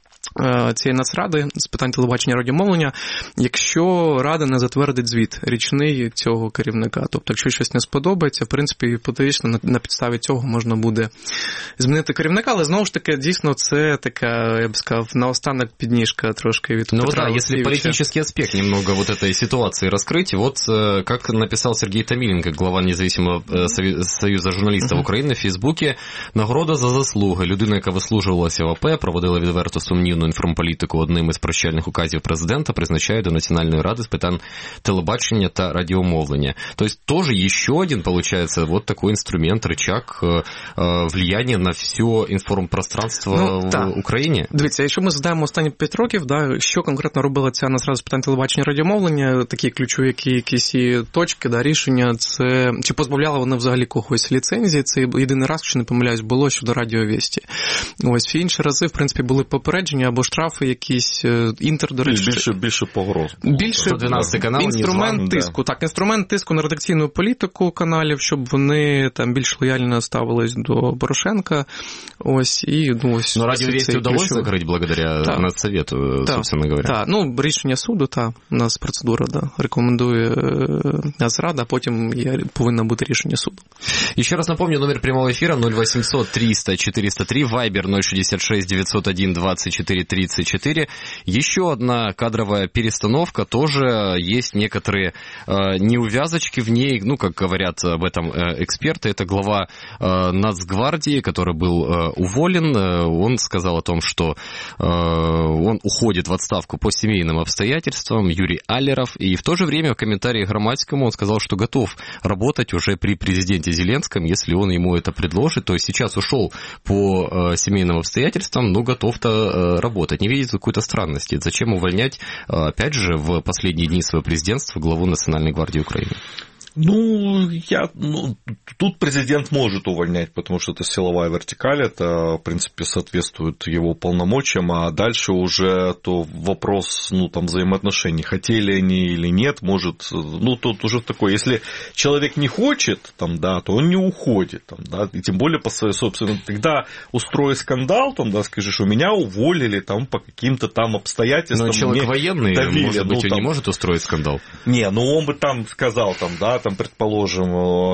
Speaker 12: цієї Нацради з питань телебачення і радіомовлення, якщо Рада не затвердить звіт річний цього керівника. Тобто, якщо щось не сподобається, в принципі, гіпотетично на підставі цього можна буде змінити керівника, але знову ж таки, дійсно, це така, я б сказав, наостанок підніжка трошки від
Speaker 2: ну,
Speaker 12: Петра
Speaker 2: да,
Speaker 12: Олексійовича.
Speaker 2: если политический аспект немного вот этой ситуации раскрыть, вот как написал Сергей Томиленко, глава независимого союза журналистов uh-huh. України в Фейсбуке, нагорода за заслуги. Людина, яка вислужувалася в АП, проводила відверту сумнівну інформполітику, одним із прощальних указів президента призначає до Національної ради з питань телебачення та радіомовлення. То есть тоже еще один, получается, вот такой инструмент, рычаг влияния на все інформпространство ну, в та. Україні.
Speaker 12: Дивіться, якщо ми згадаємо останні п'ять років, да, що конкретно робила ця Нацрада з питань телебачення і радіомовлення, такі ключові які, якісь точки, да, рішення, це чи позбавляла вони взагалі когось ліцензії, це єдиний раз, якщо не помиляюсь, було щодо радіовісті. Ось, всі інші рази, в принципі, були попередження або штрафи якісь, Інтер, до речі.
Speaker 11: Більше, більше погроз.
Speaker 12: Більше
Speaker 2: канал,
Speaker 12: інструмент
Speaker 2: Нізван,
Speaker 12: тиску,
Speaker 2: да.
Speaker 12: так, інструмент тиску на редакційну політику каналів, щоб вони там більш лояльно ставились до Порошенка. Ось, і, ну, ось.
Speaker 2: Но радиовести удалось закрыть благодаря да. Нацсовету,
Speaker 12: да.
Speaker 2: собственно говоря.
Speaker 12: Так, ну, рішення суду, так, у нас процедура, да, рекомендує Нацрада, а потім повинно бути рішення суду.
Speaker 2: Еще раз напомню, номер прямого эфира ноль восемьсот триста четыреста три, Вайбер ноль шестьдесят шесть девятьсот один двадцать четыре четыре тридцать четыре. Еще одна кадровая перестановка, тоже есть некоторые э, неувязочки в ней, ну, как говорят об этом э, эксперты. Это глава э, Нацгвардии, который был э, уволен. Э, он сказал о том, что э, он уходит в отставку по семейным обстоятельствам, Юрий Аллеров. И в то же время в комментарии Громадскому он сказал, что готов работать уже при президенте Зеленском, если он ему это предложит. То есть сейчас ушел по э, семейным обстоятельствам, но готов-то э, работать. Не видит какой-то странности. Зачем увольнять, э, опять же, в последние дни своего президентства главу Национальной гвардии Украины?
Speaker 11: Ну, я, ну, тут президент может увольнять, потому что это силовая вертикаль, это, в принципе, соответствует его полномочиям, а дальше уже то вопрос, ну, там, взаимоотношений, хотели они или нет, может, ну, тут уже такое, если человек не хочет, там, да, то он не уходит, там, да, и тем более по своей собственной, тогда устрой скандал, там, да, скажешь, у меня уволили, там, по каким-то там обстоятельствам.
Speaker 2: Но человек военный, давили, может быть, ну, он там, не может устроить скандал?
Speaker 11: Не, ну, он бы там сказал, там, да, там, предположим,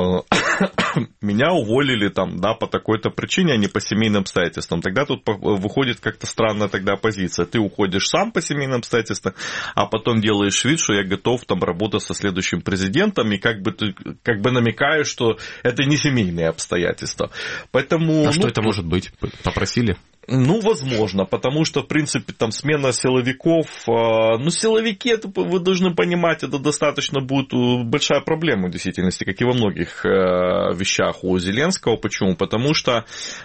Speaker 11: меня уволили там, да, по такой-то причине, а не по семейным обстоятельствам. Тогда тут выходит как-то странная тогда позиция. Ты уходишь сам по семейным обстоятельствам, а потом делаешь вид, что я готов там работать со следующим президентом, и как бы ты как бы намекаешь, что это не семейные обстоятельства. Поэтому,
Speaker 2: а
Speaker 11: ну,
Speaker 2: что это может быть? Попросили?
Speaker 11: Ну, возможно, потому что, в принципе, там смена силовиков, ну, силовики, это, вы должны понимать, это достаточно будет большая проблема, в действительности, как и во многих вещах у Зеленского. Почему? Потому что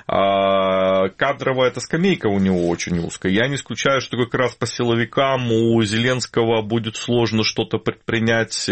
Speaker 11: кадровая эта скамейка у него очень узкая. Я не исключаю, что как раз по силовикам у Зеленского будет сложно что-то предпринять,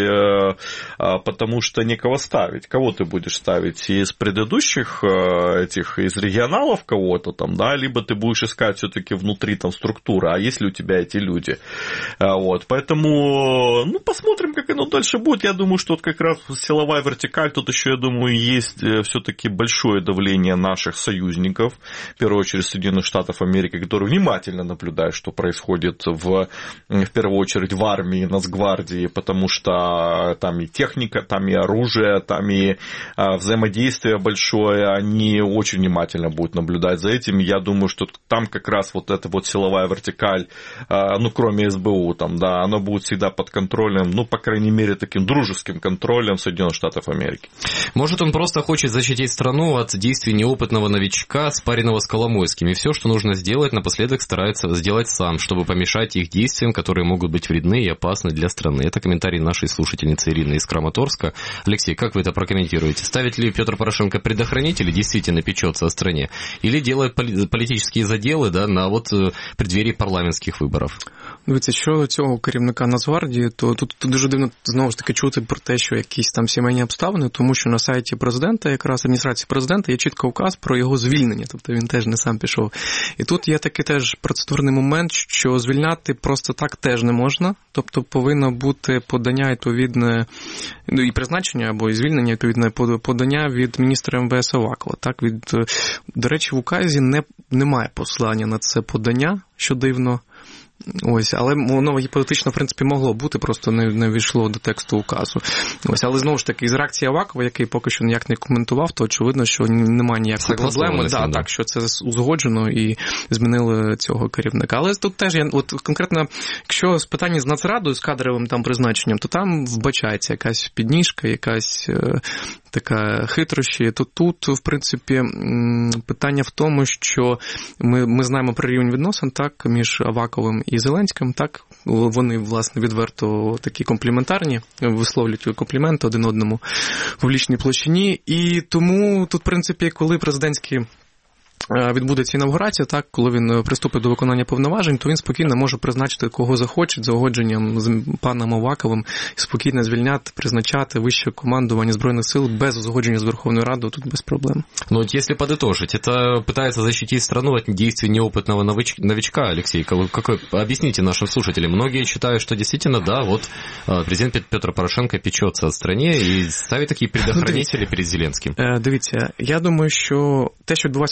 Speaker 11: потому что некого ставить. Кого ты будешь ставить? Из предыдущих этих, из регионалов кого-то там, да, либо ты будешь искать все-таки внутри там структуры, а есть ли у тебя эти люди. Вот. Поэтому, ну, посмотрим, как оно дальше будет. Я думаю, что вот как раз силовая вертикаль, тут еще, я думаю, есть все-таки большое давление наших союзников, в первую очередь Соединенных Штатов Америки, которые внимательно наблюдают, что происходит в, в первую очередь в армии, Нацгвардии, потому что там и техника, там и оружие, там и взаимодействие большое, они очень внимательно будут наблюдать за этим. Я думаю, что там как раз вот эта вот силовая вертикаль, ну, кроме СБУ, там, да, она будет всегда под контролем, ну, по крайней мере, таким дружеским контролем Соединенных Штатов Америки.
Speaker 2: Может, он просто хочет защитить страну от действий неопытного новичка, спаренного с Коломойским, и все, что нужно сделать, напоследок старается сделать сам, чтобы помешать их действиям, которые могут быть вредны и опасны для страны. Это комментарий нашей слушательницы Ирины из Краматорска. Алексей, как вы это прокомментируете? Ставит ли Петр Порошенко предохранитель и действительно печется о стране? Или делает политические заделы, да, на от преддверії парламентських виборів?
Speaker 12: Дивіться, що цього керівника Нацгвардії, то тут, тут дуже дивно знову ж таки чути про те, що якісь там сімейні обставини, тому що на сайті президента, якраз адміністрації президента, є чітко указ про його звільнення, тобто він теж не сам пішов. І тут є такий теж процедурний момент, що звільняти просто так теж не можна, тобто повинно бути подання відповідне, ну і призначення або і звільнення відповідне подання від міністра ем ве ес Авакова. Так, від, до речі, в указі не, немає послання на це подання, що дивно. Ось, але воно гіпотетично, в принципі, могло бути, просто не, не війшло до тексту указу. Ось, але знову ж таки, із реакції Авакова, який поки що ніяк не коментував, то очевидно, що немає ніякої проблеми, да, так, що це узгоджено і змінили цього керівника. Але тут теж, я, от конкретно, якщо з питання з Нацрадою, з кадровим там призначенням, то там вбачається якась підніжка, якась е, така хитрощі, то тут, в принципі, питання в тому, що ми, ми знаємо про рівень відносин, так, між Аваковим і Зеленським, так, вони, власне, відверто такі компліментарні, висловлюють компліменти один одному в публічній площині, і тому тут, в принципі, коли президентські відбудеться інавгурація, так, коли він приступить до виконання повноважень, то він спокійно може призначити кого захоче за огодженням з паном Аваковим, і спокійно звільняти, призначати вище командування Збройних сил без узгодження з Верховною Радою, тут без проблем.
Speaker 2: Ну вот если подытожить, это пытается защитить страну от действий неопытного новичка, Алексей, как, объясните нашим слушателям. Многие считают, что действительно, да, вот президент Петр Порошенко печется о стране і ставить такі предохранителі перед Зеленським.
Speaker 12: Дивіться, я думаю, що те, що відбувається зараз,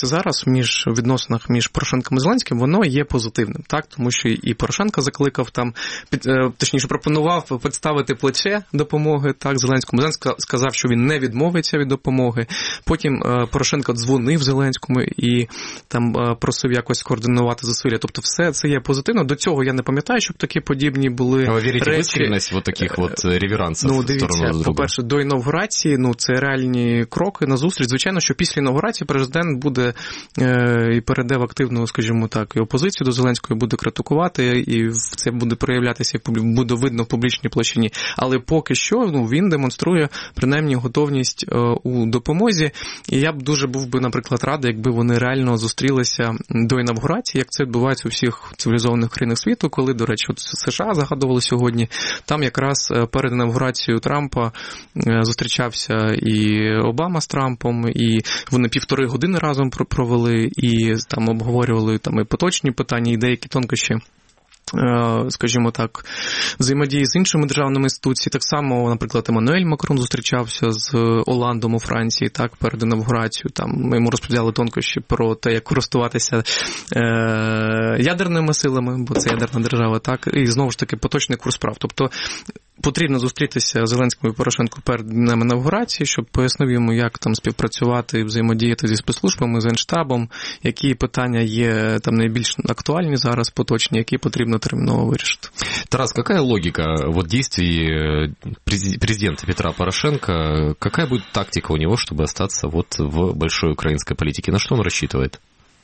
Speaker 12: зараз між відносинах між Порошенком і Зеленським, воно є позитивним, так? Тому що і Порошенко закликав там, під, точніше пропонував підставити плече допомоги, так, Зеленському. Зеленський сказав, що він не відмовиться від допомоги. Потім Порошенко дзвонив Зеленському і там просив якось координувати зусилля. Тобто все це є позитивно. До цього я не пам'ятаю, щоб такі подібні були
Speaker 2: а ви вірите
Speaker 12: речі.
Speaker 2: в искренность вот таких вот реверансів?
Speaker 12: Ну, дивіться, по-перше, до інаугурації, ну, це реальні кроки на зустріч. Звичайно, що після інаугурації президент буде е, і перейде в активну, скажімо так, і опозицію до Зеленського, буде критикувати, і це буде проявлятися, буде видно в публічній площині. Але поки що, ну, він демонструє принаймні готовність е, у допомозі. І я б дуже був би, наприклад, радий, якби вони реально зустрілися до інаугурації, як це відбувається у всіх цивілізованих країнах світу, коли, до речі, от США загадували сьогодні, там якраз перед інаугурацією Трампа зустрічався і Обама з Трампом, і вони півтори години разом провели, і там обговорювали там і поточні питання, і деякі тонкощі, скажімо так, взаємодії з іншими державними інституціями. Так само, наприклад, Еммануель Макрон зустрічався з Оландом у Франції, так, перед інаугурацією. Там ми йому розповідали тонкощі про те, як користуватися е- ядерними силами, бо це ядерна держава, так, і знову ж таки поточний курс справ. Тобто потрібно зустрітися Зеленському і Порошенку перед днем інаугурації, щоб пояснив йому, як там співпрацювати, взаємодіяти зі спецслужбами, з Генштабом, які питання є там найбільш актуальні зараз, поточні, які потрібно терминово вирішити.
Speaker 2: Тарас, какая логика вот действий президента Петра Порошенко? Какая будет тактика у него, чтобы остаться вот в большой украинской политике? На что он рассчитывает?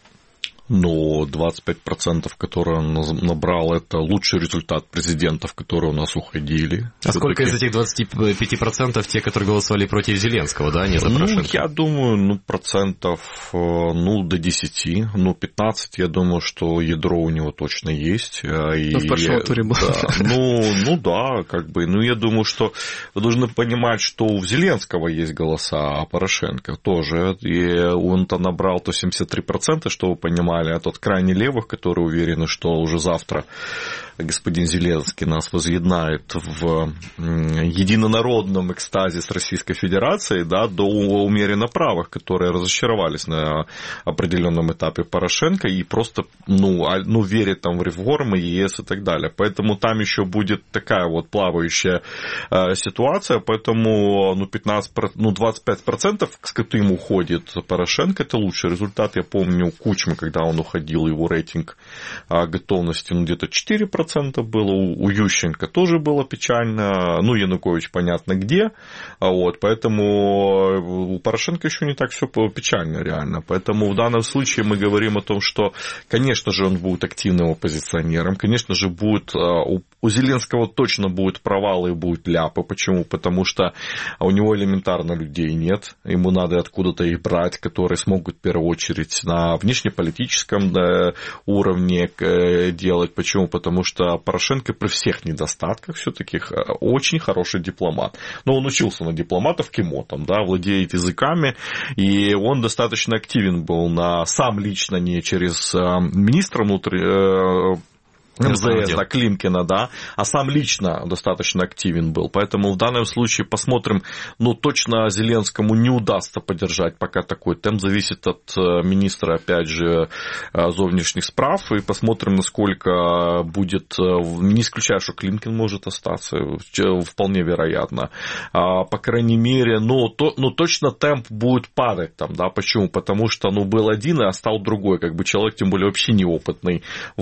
Speaker 11: Но двадцать пять процентов, которые он набрал, это лучший результат президентов, которые у нас уходили.
Speaker 2: А сколько из этих двадцати пяти процентов те, которые голосовали против Зеленского, да, не за Порошенко?
Speaker 11: Ну, я думаю, ну, процентов, ну, до десяти, ну, пятнадцать, я думаю, что ядро у него точно есть. И,
Speaker 12: ну, в первом туре было.
Speaker 11: Да, ну, ну, да, как бы, ну, я думаю, что вы должны понимать, что у Зеленского есть голоса, а Порошенко тоже, и он-то набрал то семьдесят три процента, что вы понимали, а тот крайне левых, которые уверены, что уже завтра господин Зеленский нас возъединает в единонародном экстазе с Российской Федерацией, да, до умеренно правых, которые разочаровались на определенном этапе Порошенко и просто, ну, ну верят там в реформы, ЕС и так далее. Поэтому там еще будет такая вот плавающая э, ситуация, поэтому ну, пятнадцать, ну, двадцать пять процентов, с которым уходит Порошенко, это лучший результат. Я помню Кучмы, когда он уходил, его рейтинг э, готовности, ну, где-то четыре процента было, у Ющенко тоже было печально, ну, Янукович понятно где, вот, поэтому у Порошенко еще не так все печально реально, поэтому в данном случае мы говорим о том, что, конечно же, он будет активным оппозиционером, конечно же, будет, у Зеленского точно будут провалы и будут ляпы, почему? Потому что у него элементарно людей нет, ему надо откуда-то их брать, которые смогут в первую очередь на внешнеполитическом уровне делать, почему? Потому что Порошенко при всех недостатках все-таки очень хороший дипломат. Но он учился на дипломатов КИМО, там, да, владеет языками, и он достаточно активен был на, сам лично, не через министра внутренних МЗС, да, Климкина, да, а сам лично достаточно активен был. Поэтому в данном случае посмотрим, ну, точно Зеленскому не удастся поддержать пока такой темп, зависит от министра, опять же, зовнішніх справ, и посмотрим, насколько будет, не исключаю, что Климкин может остаться, вполне вероятно, по крайней мере, но, то, но точно темп будет падать там, да, почему? Потому что, ну, был один, а стал другой, как бы человек, тем более, вообще неопытный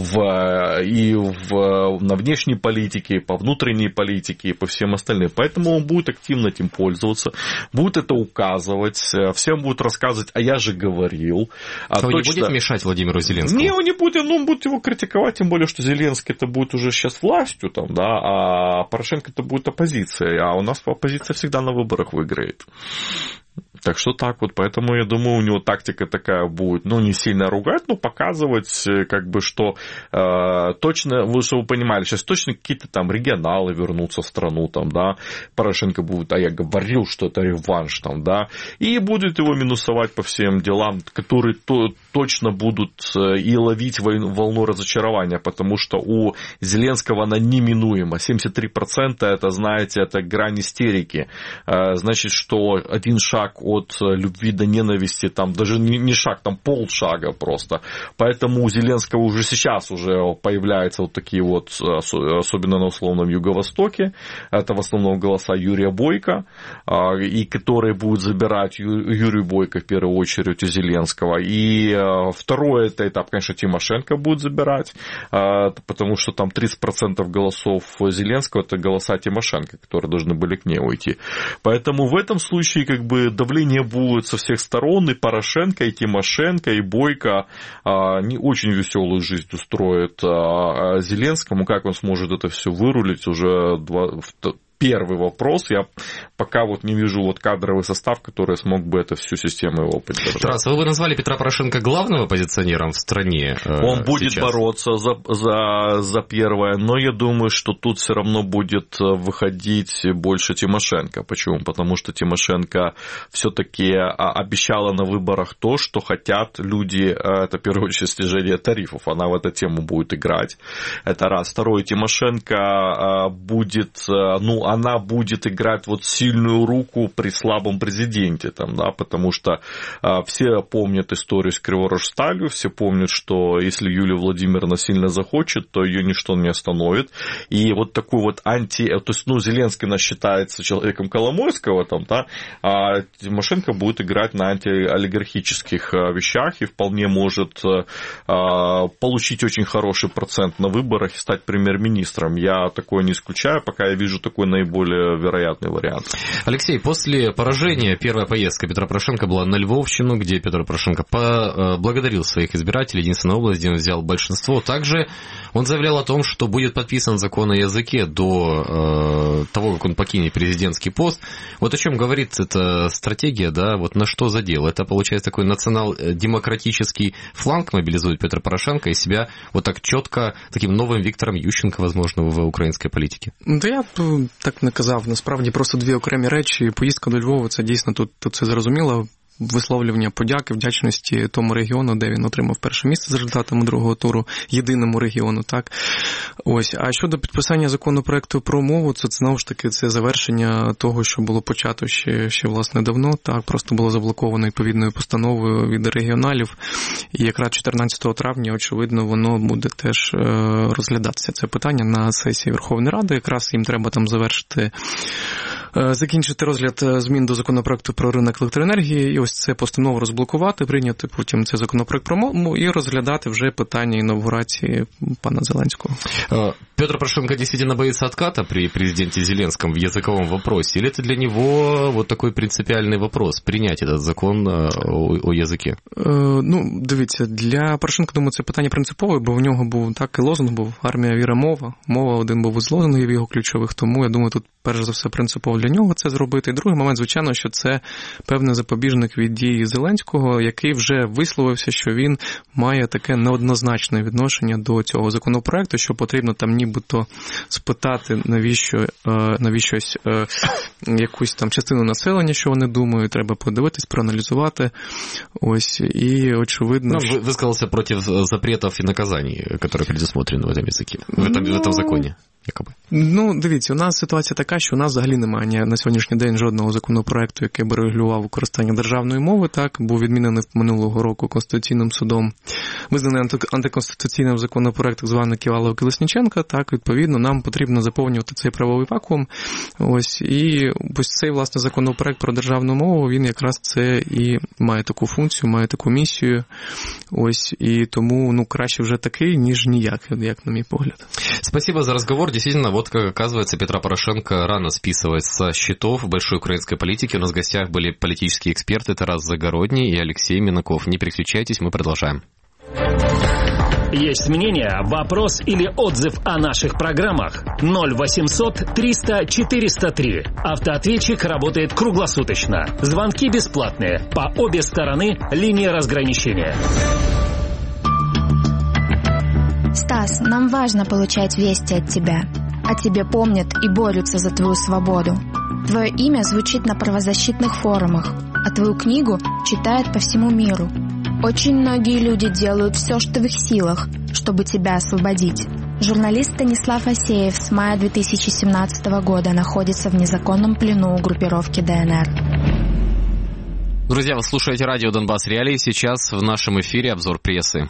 Speaker 11: в, и в, на внешней политике, по внутренней политике и по всем остальным. Поэтому он будет активно этим пользоваться, будет это указывать, всем будет рассказывать, а я же говорил.
Speaker 2: А он точно... не будет мешать Владимиру Зеленскому?
Speaker 11: Не, он не будет, но он будет его критиковать, тем более, что Зеленский это будет уже сейчас властью, там, да, а Порошенко это будет оппозиция, а у нас оппозиция всегда на выборах выиграет. Так что так вот, поэтому я думаю, у него тактика такая будет, ну, не сильно ругать, но показывать, как бы, что э, точно, вы что вы понимали, сейчас точно какие-то там регионалы вернутся в страну, там, да, Порошенко будет, а я говорил, что это реванш, там, да, и будет его минусовать по всем делам, которые то, точно будут и ловить волну разочарования, потому что у Зеленского она неминуема. семьдесят три процента это, знаете, это грань истерики. Значит, что один шаг от любви до ненависти, там даже не шаг, там полшага просто. Поэтому у Зеленского уже сейчас уже появляются вот такие вот, особенно на условном Юго-Востоке, это в основном голоса Юрия Бойко, и которые будут забирать Юрию Бойко в первую очередь у Зеленского. И второй это этап, конечно, Тимошенко будет забирать, потому что там тридцать процентов голосов Зеленского это голоса Тимошенко, которые должны были к ней уйти. Поэтому в этом случае как бы давление будет со всех сторон, и Порошенко, и Тимошенко, и Бойко не очень веселую жизнь устроит Зеленскому. Как он сможет это все вырулить, уже два... Первый вопрос. Я пока вот не вижу вот кадровый состав, который смог бы эту всю систему его поддержать.
Speaker 2: Тарас, вы бы назвали Петра Порошенко главным оппозиционером в стране? Э,
Speaker 11: Он будет
Speaker 2: сейчас.
Speaker 11: бороться за, за, за первое, но я думаю, что тут все равно будет выходить больше Тимошенко. Почему? Потому что Тимошенко все-таки обещала на выборах то, что хотят люди, это в первую очередь снижение тарифов. Она в эту тему будет играть. Это раз. Второе, Тимошенко будет, ну, она будет играть вот сильную руку при слабом президенте, там, да, потому что а, все помнят историю с Криворожсталью, все помнят, что если Юлия Владимировна сильно захочет, то ее ничто не остановит. И вот такой вот анти... То есть, ну, Зеленский нас считается человеком Коломойского, там, да, а Тимошенко будет играть на антиолигархических вещах и вполне может а, получить очень хороший процент на выборах и стать премьер-министром. Я такое не исключаю, пока я вижу такой наиболее вероятный вариант.
Speaker 2: Алексей, после поражения первая поездка Петра Порошенко была на Львовщину, где Петр Порошенко поблагодарил своих избирателей, единственная область, где он взял большинство. Также он заявлял о том, что будет подписан закон о языке до э, того, как он покинет президентский пост. Вот о чем говорит эта стратегия, да, вот на что задел. Это, получается, такой национал-демократический фланг мобилизует Петра Порошенко и себя вот так четко таким новым Віктором Ющенко, возможно, в українській політиці.
Speaker 12: Да я б так не казав. Насправді просто дві окремі речі. Поїздка до Львова, це дійсно тут, тут це зрозуміло. Висловлювання подяки, вдячності тому регіону, де він отримав перше місце з результатами другого туру, єдиному регіону, так. Ось. А щодо підписання законопроекту про мову, це знову ж таки це завершення того, що було почато ще, ще власне давно, так, просто було заблоковано відповідною постановою від регіоналів, і якраз чотирнадцятого травня, очевидно, воно буде теж розглядатися, це питання на сесії Верховної Ради, якраз їм треба там завершити, закінчити розгляд змін до законопроекту про ринок електроенергії, і ось це постанову розблокувати, прийняти потім цей законопроект про мову і розглядати вже питання інаугурації пана Зеленського.
Speaker 2: Петр Порошенко действительно боится отката при президенте Зеленском в языковом вопросе? Или это для него вот такой принципиальный вопрос, принять этот закон о, о языке?
Speaker 12: Ну, дивіться, для Порошенка, думаю, це питання принципове, бо в нього був так і лозунг був «Армія, віра, мова». Мова один був із лозунгів його ключових, тому, я думаю, тут перш за все принципово для нього це зробити. І другий момент, звичайно, що це певний запобіжник від дії Зеленського, який вже висловився, що він має таке неоднозначне відношення до цього законопроекту, що потрібно там нібито спитати, навіщо, навіщось якусь там частину населення, що вони думають, треба подивитись, проаналізувати. Ось, і очевидно...
Speaker 2: Ну, высказался против запретов и наказаний, которые предусмотрены в этом языке, в этом, ну, в этом законе. Якоби.
Speaker 12: Ну, дивіться, у нас ситуація така, що у нас взагалі немає на сьогоднішній день жодного законопроекту, який би регулював використання державної мови, так, був відмінений минулого року Конституційним судом, визнаний антиконституційним законопроект, так званий Ківалова-Колесніченка, так, відповідно, нам потрібно заповнювати цей правовий вакуум, ось, і ось цей, власне, законопроект про державну мову, він якраз це і має таку функцію, має таку місію, ось, і тому, ну, краще вже такий, ніж ніяк, як на мій погляд.
Speaker 2: Спасибо за разговор. Действительно, вот как оказывается, Петра Порошенко рано списывает со счетов в большой украинской политике. У нас в гостях были политические эксперты Тарас Загородний и Алексей Минаков. Не переключайтесь, мы продолжаем.
Speaker 1: Есть мнение, вопрос или отзыв о наших программах? ноль восемьсот триста четыреста три. Автоответчик работает круглосуточно. Звонки бесплатные. По обе стороны линии разграничения.
Speaker 13: Стас, нам важно получать вести от тебя. О тебе помнят и борются за твою свободу. Твое имя звучит на правозащитных форумах, а твою книгу читают по всему миру. Очень многие люди делают все, что в их силах, чтобы тебя освободить. Журналист Станислав Асеев с мая две тысячи семнадцатого года находится в незаконном плену у группировки ДНР.
Speaker 2: Друзья, вы слушаете радио «Донбасс Реалии». Сейчас в нашем эфире обзор прессы.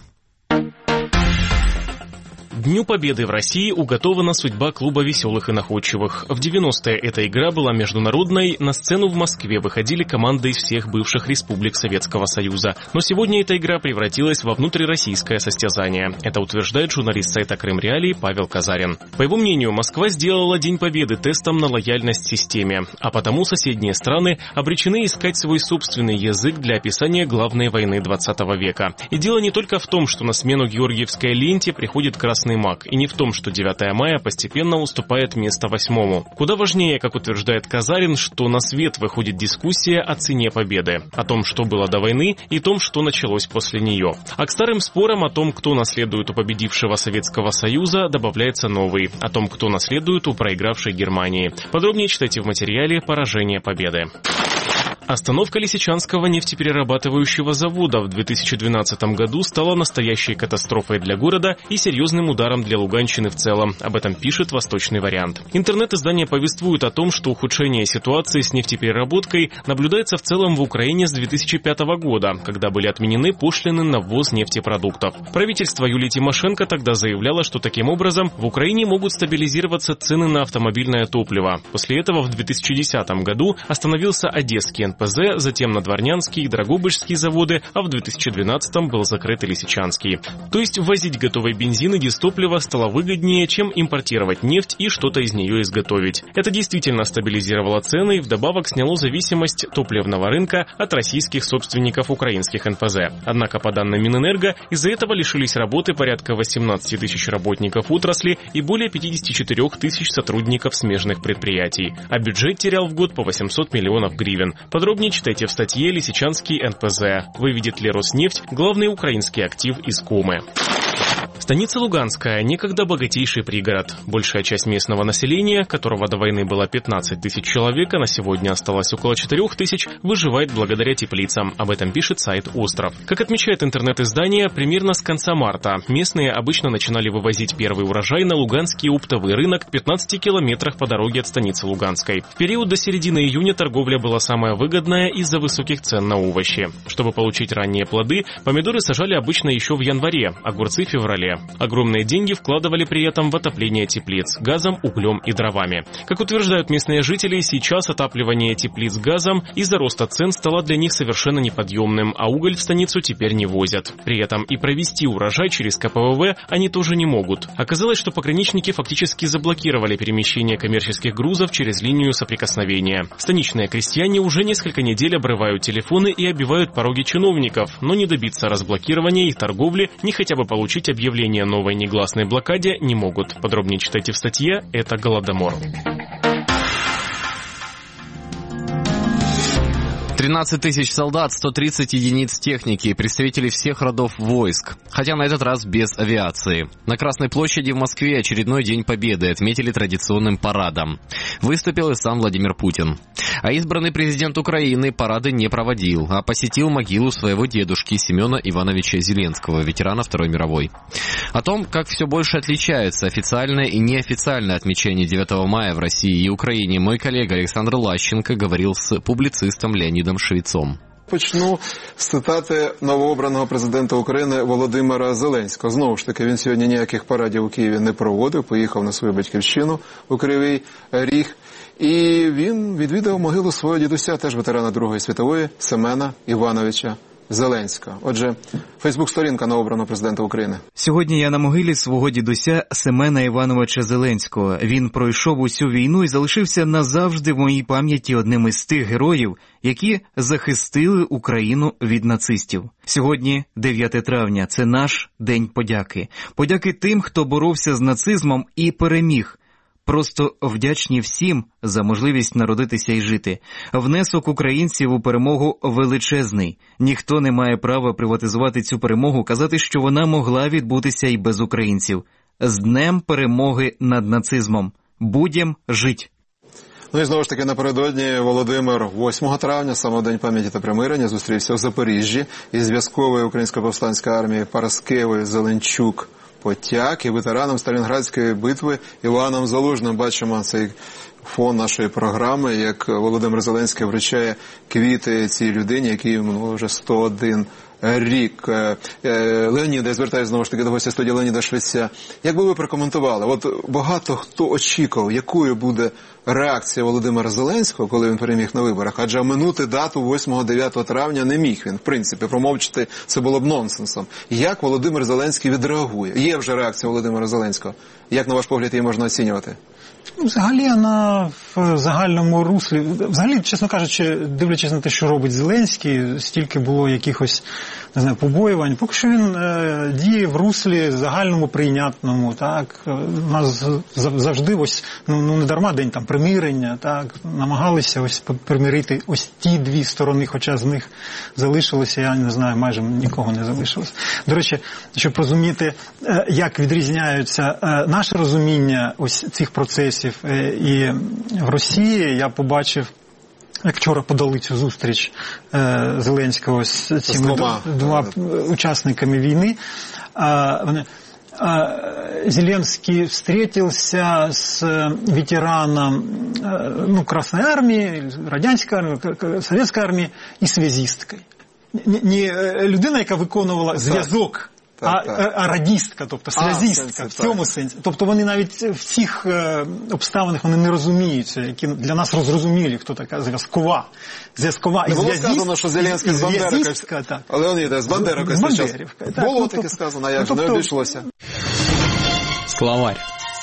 Speaker 4: Дню Победы в России уготована судьба клуба веселых и находчивых. В девяностые эта игра была международной, на сцену в Москве выходили команды из всех бывших республик Советского Союза. Но сегодня эта игра превратилась во внутрироссийское состязание. Это утверждает журналист сайта Крым Реалии Павел Казарин. По его мнению, Москва сделала День Победы тестом на лояльность системе, а потому соседние страны обречены искать свой собственный язык для описания главной войны двадцатого века. И дело не только в том, что на смену георгиевской ленте приходит красный маг, и не в том, что девятое мая постепенно уступает место восьмому. Куда важнее, как утверждает Казарин, что на свет выходит дискуссия о цене победы, о том, что было до войны, и том, что началось после нее. А к старым спорам о том, кто наследует у победившего Советского Союза, добавляется новый, о том, кто наследует у проигравшей Германии. Подробнее читайте в материале «Поражение победы». Остановка Лисичанского нефтеперерабатывающего завода в две тысячи двенадцатом году стала настоящей катастрофой для города и серьезным ударом для Луганщины в целом. Об этом пишет «Восточный вариант». Интернет-издания повествуют о том, что ухудшение ситуации с нефтепереработкой наблюдается в целом в Украине с две тысячи пятого года, когда были отменены пошлины на ввоз нефтепродуктов. Правительство Юлии Тимошенко тогда заявляло, что таким образом в Украине могут стабилизироваться цены на автомобильное топливо. После этого в две тысячи десятом году остановился Одесский эн пэ зэ, затем Надворнянский и Драгобычские заводы, а в две тысячи двенадцатом был закрыт и Лисичанский. То есть ввозить готовый бензин и дистопливо стало выгоднее, чем импортировать нефть и что-то из нее изготовить. Это действительно стабилизировало цены и вдобавок сняло зависимость топливного рынка от российских собственников украинских эн пэ зэ. Однако, по данным Минэнерго, из-за этого лишились работы порядка восемнадцать тысяч работников отрасли и более пятьдесят четыре тысяч сотрудников смежных предприятий. А бюджет терял в год по восемьсот миллионов гривен. Подробнее читайте в статье «Лисичанский эн пэ зэ. Выведет ли Роснефть главный украинский актив из комы». Станица Луганская – некогда богатейший пригород. Большая часть местного населения, которого до войны было пятнадцать тысяч человек, а на сегодня осталось около четырех тысяч, выживает благодаря теплицам. Об этом пишет сайт «Остров». Как отмечает интернет-издание, примерно с конца марта местные обычно начинали вывозить первый урожай на Луганский оптовый рынок в пятнадцати километрах по дороге от станицы Луганской. В период до середины июня торговля была самая выгодная из-за высоких цен на овощи. Чтобы получить ранние плоды, помидоры сажали обычно еще в январе, огурцы – в феврале. Огромные деньги вкладывали при этом в отопление теплиц газом, углем и дровами. Как утверждают местные жители, сейчас отапливание теплиц газом из-за роста цен стало для них совершенно неподъемным, а уголь в станицу теперь не возят. При этом и провести урожай через ка пэ вэ вэ они тоже не могут. Оказалось, что пограничники фактически заблокировали перемещение коммерческих грузов через линию соприкосновения. Станичные крестьяне уже несколько недель обрывают телефоны и оббивают пороги чиновников, но не добиться разблокирования их торговли, ни хотя бы получить объявление о новой негласной блокаде не могут. Подробнее читайте в статье «Это Голодомор».
Speaker 2: тринадцать тысяч солдат, сто тридцать единиц техники, представители всех родов войск, хотя на этот раз без авиации. На Красной площади в Москве очередной День Победы отметили традиционным парадом. Выступил и сам Владимир Путин. А избранный президент Украины парады не проводил, а посетил могилу своего дедушки Семена Ивановича Зеленского, ветерана Второй мировой. О том, как все больше отличаются официальное и неофициальное отмечание девятого мая в России и Украине, мой коллега Александр Лащенко говорил с публицистом Леонидом Швецом.
Speaker 14: Почну з цитати новообраного президента України Володимира Зеленського. Знову ж таки, він сьогодні ніяких парадів у Києві не проводив, поїхав на свою батьківщину у Кривий Ріг. І він відвідав могилу свого дідуся, теж ветерана Другої світової, Семена Івановича Зеленського. Отже, фейсбук-сторінка новообраного президента України.
Speaker 15: Сьогодні я на могилі свого дідуся Семена Івановича Зеленського. Він пройшов усю війну і залишився назавжди в моїй пам'яті одним із тих героїв, які захистили Україну від нацистів. Сьогодні, дев'яте травня, це наш День подяки. Подяки тим, хто боровся з нацизмом і переміг. Просто вдячні всім за можливість народитися і жити. Внесок українців у перемогу величезний. Ніхто не має права приватизувати цю перемогу, казати, що вона могла відбутися і без українців. З Днем перемоги над нацизмом. Будем жить.
Speaker 14: Ну і знову ж таки напередодні Володимир восьмого травня, саме в День пам'яті та примирення, зустрівся в Запоріжжі із зв'язковою Української повстанської армії Параскевою Зеленчук Потяк і ветераном Сталінградської битви Іваном Залужним. Бачимо цей фон нашої програми, як Володимир Зеленський вручає квіти цій людині, якій йому вже сто один рік. Леоніда, я звертаюся знову ж таки до гостя студії Леоніда Швеця. Як би ви прокоментували? От багато хто очікував, якою буде реакція Володимира Зеленського, коли він переміг на виборах, адже минути дату восьмого-дев'ятого травня не міг він. В принципі, промовчати це було б нонсенсом. Як Володимир Зеленський відреагує? Є вже реакція Володимира Зеленського. Як, на ваш погляд, її можна оцінювати?
Speaker 3: Взагалі вона в загальному руслі, взагалі, чесно кажучи, дивлячись на те, що робить Зеленський, стільки було якихось, не знаю, побоювань. Поки що він е, діє в руслі загальному прийнятному, так. У нас завжди ось, ну, ну не дарма день там примирення, так, намагалися ось примирити ось ті дві сторони, хоча з них залишилося, я не знаю, майже нікого не залишилось. До речі, щоб розуміти, е, як відрізняються е, наше розуміння ось цих процесів і в Росії, я побачив, як вчора подали цю зустріч е, Зеленського з цими двома, двома учасниками війни. Е, вони, е, Зеленский встретился с ветераном е, ну, Красной армии, Радянської армії, Совєтської армії і связисткою. Не, не людина, яка виконувала зв'язок, Так, а, так. а радістка, тобто связістка, в цьому сенсі. Тобто вони навіть в цих е, обставинах вони не розуміються, які для нас розрозумілі, хто така зв'язкова. Зв'язкова і зв'язістка.
Speaker 14: Було сказано, що Зеленський з Бандерівка. Леоніда, з Бандерівка зараз. Було ну, таке сказано, а як же не обійшлося.
Speaker 16: Словарь.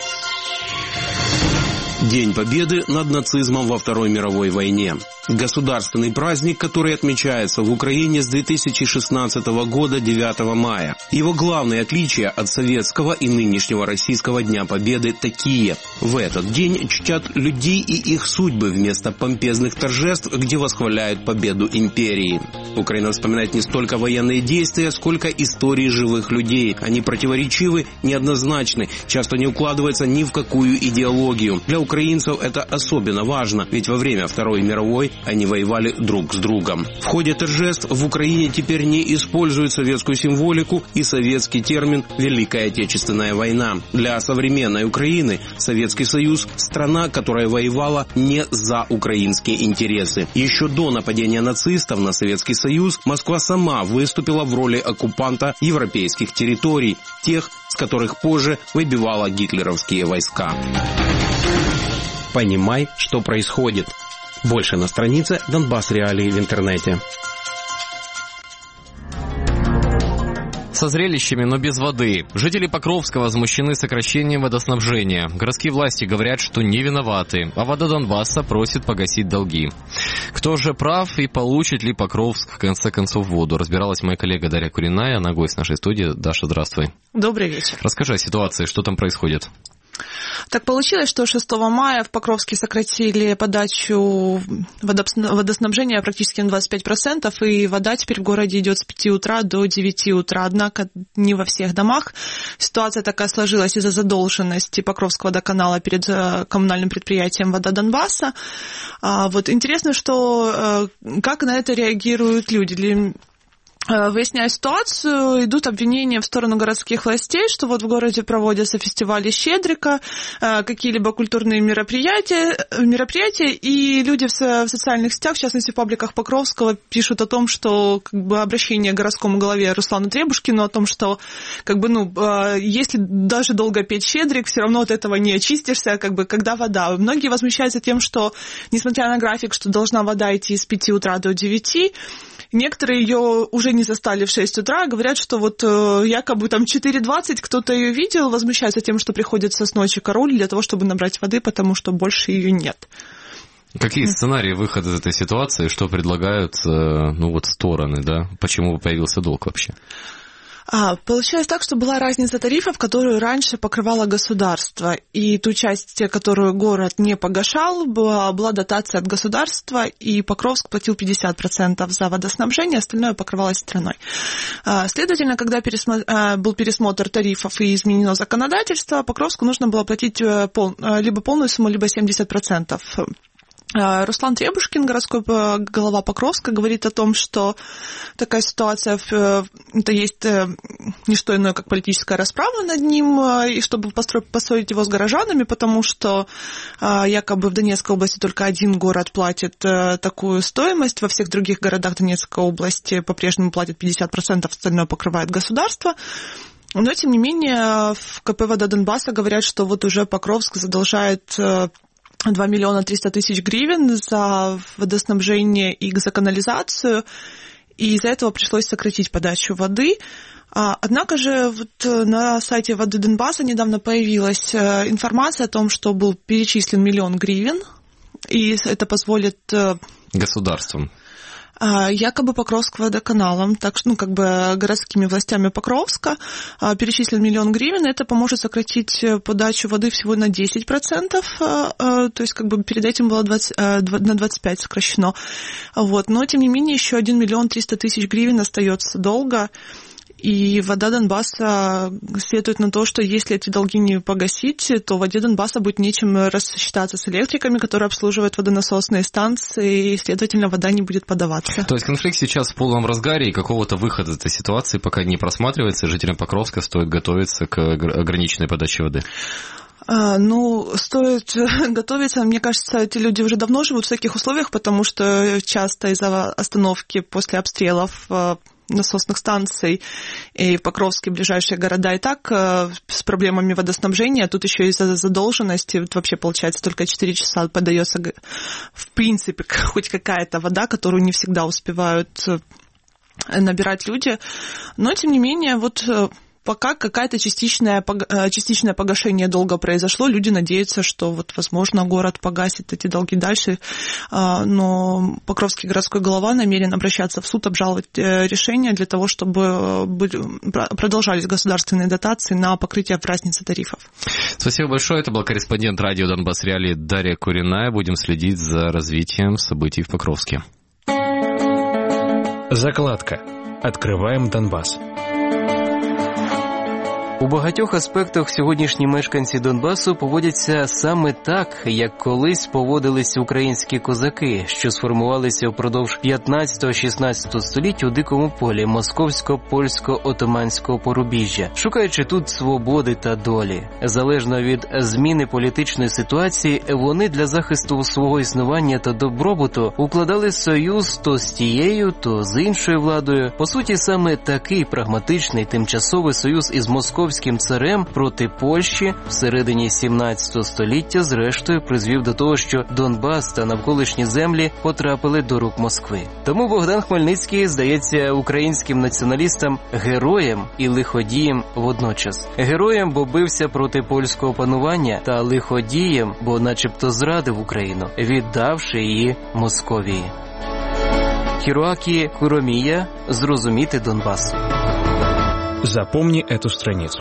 Speaker 16: День Победы над нацизмом во Второй мировой войне. Государственный праздник, который отмечается в Украине с две тысячи шестнадцатого года девятого мая. Его главные отличия от советского и нынешнего российского Дня Победы такие. В этот день чтят людей и их судьбы вместо помпезных торжеств, где восхваляют победу империи. Украина вспоминает не столько военные действия, сколько истории живых людей. Они противоречивы, неоднозначны, часто не укладываются ни в какую идеологию. Для украинцев это особенно важно, ведь во время Второй мировой они воевали друг с другом. В ходе торжеств в Украине теперь не используют советскую символику и советский термин «Великая Отечественная война». Для современной Украины Советский Союз – страна, которая воевала не за украинские интересы. Еще до нападения нацистов на Советский Союз Москва сама выступила в роли оккупанта европейских территорий, тех, с которых позже выбивала гитлеровские войска. Понимай, что происходит. Больше на странице Донбасс Реалии в интернете.
Speaker 2: Со зрелищами, но без воды. Жители Покровска возмущены сокращением водоснабжения. Городские власти говорят, что не виноваты, а вода Донбасса просит погасить долги. Кто же прав и получит ли Покровск в конце концов воду? Разбиралась моя коллега Дарья Куриная, она гость нашей студии. Даша, здравствуй.
Speaker 17: Добрый вечер.
Speaker 2: Расскажи о ситуации, что там происходит.
Speaker 17: Так получилось, что шестого мая в Покровске сократили подачу водоснабжения практически на двадцать пять процентов, и вода теперь в городе идет с пяти утра до девяти утра. Однако не во всех домах. Ситуация такая сложилась из-за задолженности Покровского водоканала перед коммунальным предприятием «Вода Донбасса». Вот интересно, что как на это реагируют люди. Выясняя ситуацию, идут обвинения в сторону городских властей, что вот в городе проводятся фестивали Щедрика, какие-либо культурные мероприятия, мероприятия, и люди в социальных сетях, в частности в пабликах Покровского, пишут о том, что как бы обращение к городскому главе Руслану Требушкину о том, что как бы, ну, если даже долго петь Щедрик, все равно от этого не очистишься, как бы, когда вода. Многие возмущаются тем, что, несмотря на график, что должна вода идти с пяти утра до девяти, некоторые ее уже не застали в шесть утра, говорят, что вот якобы там четыре двадцать кто-то ее видел, возмущаются тем, что приходится с ночи караулить для того, чтобы набрать воды, потому что больше ее нет.
Speaker 2: Какие сценарии выхода из этой ситуации, что предлагают, ну вот, стороны, да? Почему появился долг вообще?
Speaker 17: А, получилось так, что была разница тарифов, которую раньше покрывало государство, и ту часть, которую город не погашал, была, была дотация от государства, и Покровск платил пятьдесят процентов за водоснабжение, остальное покрывалось страной. А, следовательно, когда пересмо... а, был пересмотр тарифов и изменено законодательство, Покровску нужно было платить пол... либо полную сумму, либо семьдесят процентов Руслан Требушкин, городской глава Покровска, говорит о том, что такая ситуация, это есть не что иное, как политическая расправа над ним, и чтобы построить его с горожанами, потому что якобы в Донецкой области только один город платит такую стоимость, во всех других городах Донецкой области по-прежнему платят пятьдесят процентов, остальное покрывает государство. Но, тем не менее, в ка пэ «Вода Донбасса» говорят, что вот уже Покровск задолжает два миллиона триста тысяч гривен за водоснабжение и за канализацию, и из-за этого пришлось сократить подачу воды. Однако же вот на сайте «Воды Донбасса» недавно появилась информация о том, что был перечислен миллион гривен, и это позволит
Speaker 2: государством.
Speaker 17: Якобы Покровск водоканалом, так что, ну, как бы городскими властями Покровска перечислен миллион гривен, это поможет сократить подачу воды всего на десять процентов, то есть, как бы перед этим было двадцать, на двадцать пять процентов сокращено. Вот. Но, тем не менее, еще один миллион триста тысяч гривен остается долго. И «Вода Донбасса» сетует на то, что если эти долги не погасить, то «Воде Донбасса» будет нечем рассчитаться с электриками, которые обслуживают водонасосные станции, и, следовательно, вода не будет подаваться.
Speaker 2: То есть конфликт сейчас в полном разгаре, и какого-то выхода из этой ситуации пока не просматривается, и жителям Покровска стоит готовиться к ограниченной подаче воды?
Speaker 17: А, ну, стоит готовиться. Мне кажется, эти люди уже давно живут в таких условиях, потому что часто из-за остановки после обстрелов насосных станций и Покровские ближайшие города и так с проблемами водоснабжения, тут еще из-за задолженности, вот вообще получается только четыре часа подается в принципе хоть какая-то вода, которую не всегда успевают набирать люди, но тем не менее вот пока какое-то частичное, частичное погашение долга произошло, люди надеются, что вот, возможно, город погасит эти долги дальше, но Покровский городской глава намерен обращаться в суд, обжаловать решение для того, чтобы продолжались государственные дотации на покрытие разницы тарифов.
Speaker 2: Спасибо большое. Это был корреспондент радио «Донбасс Реалии» Дарья Куриная. Будем следить за развитием событий в Покровске.
Speaker 1: Закладка. Открываем Донбасс.
Speaker 18: У багатьох аспектах сьогоднішні мешканці Донбасу поводяться саме так, як колись поводились українські козаки, що сформувалися впродовж п'ятнадцятого-шістнадцятого століть у дикому полі московсько-польсько-отоманського порубіжжя, шукаючи тут свободи та долі. Залежно від зміни політичної ситуації, вони для захисту свого існування та добробуту укладали союз то з тією, то з іншою владою. По суті, саме такий прагматичний тимчасовий союз із московським царем проти Польщі в середині сімнадцятого століття зрештою призвів до того, що Донбас та навколишні землі потрапили до рук Москви. Тому Богдан Хмельницький здається українським націоналістам героєм і лиходієм водночас. Героєм, бо бився проти польського панування, та лиходієм, бо начебто зрадив Україну, віддавши її Московії. Хіроакі Куромія «Зрозуміти Донбас».
Speaker 1: Запомни эту страницу.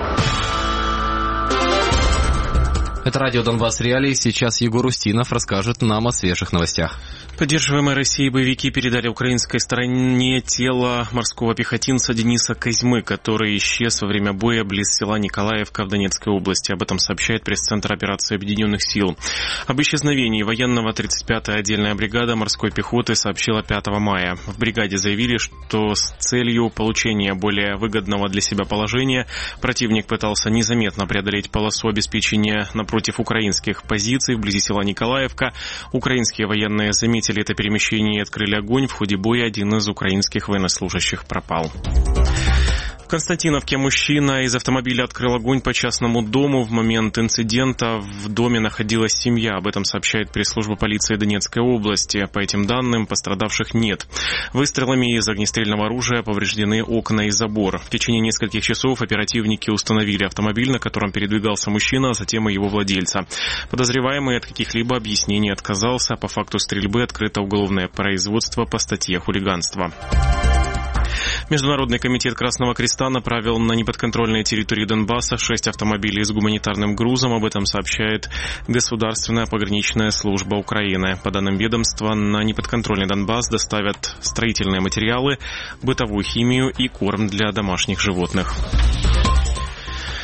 Speaker 2: Это радио «Донбасс Реалии». Сейчас Егор Устинов расскажет нам о свежих новостях.
Speaker 4: Поддерживаемые Россией боевики передали украинской стороне тело морского пехотинца Дениса Козьмы, который исчез во время боя близ села Николаевка в Донецкой области. Об этом сообщает пресс-центр операции Объединенных сил. Об исчезновении военного тридцать пятая отдельная бригада морской пехоты сообщила пятого мая. В бригаде заявили, что с целью получения более выгодного для себя положения противник пытался незаметно преодолеть полосу обеспечения напротив украинских позиций вблизи села Николаевка. Украинские военные заметили это перемещение и открыли огонь. В ходе боя один из украинских военнослужащих пропал. В Константиновке мужчина из автомобиля открыл огонь по частному дому. В момент инцидента в доме находилась семья. Об этом сообщает пресс-служба полиции Донецкой области. По этим данным, пострадавших нет. Выстрелами из огнестрельного оружия повреждены окна и забор. В течение нескольких часов оперативники установили автомобиль, на котором передвигался мужчина, а затем и его владельца. Подозреваемый от каких-либо объяснений отказался. По факту стрельбы открыто уголовное производство по статье «Хулиганство». Международный комитет Красного Креста направил на неподконтрольные территории Донбасса шесть автомобилей с гуманитарным грузом. Об этом сообщает Государственная пограничная служба Украины. По данным ведомства, на неподконтрольный Донбасс доставят строительные материалы, бытовую химию и корм для домашних животных.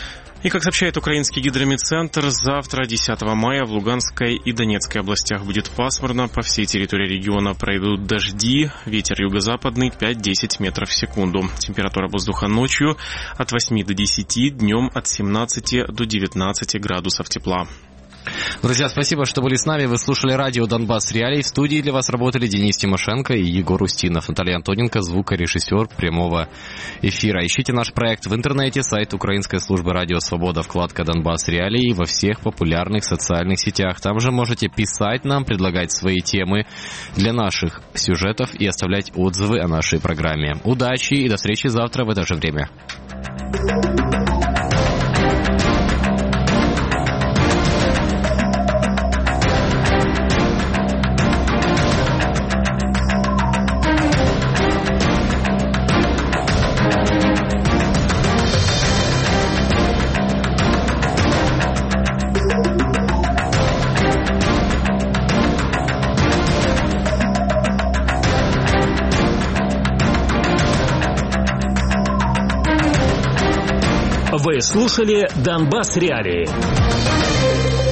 Speaker 4: И, как сообщает украинский гидрометцентр, завтра, десятого мая, в Луганской и Донецкой областях будет пасмурно. По всей территории региона пройдут дожди. Ветер юго-западный пять-десять метров в секунду. Температура воздуха ночью от восьми до десяти, днем от семнадцати до девятнадцати градусов тепла.
Speaker 2: Друзья, спасибо, что были с нами. Вы слушали радио «Донбасс Реалии». В студии для вас работали Денис Тимошенко и Егор Устинов. Наталья Антоненко, звукорежиссер прямого эфира. Ищите наш проект в интернете, сайт Украинской службы «Радио Свобода», вкладка «Донбасс Реалии» во всех популярных социальных сетях. Там же можете писать нам, предлагать свои темы для наших сюжетов и оставлять отзывы о нашей программе. Удачи и до встречи завтра в это же время.
Speaker 1: Вы слушали «Донбасс Реалии».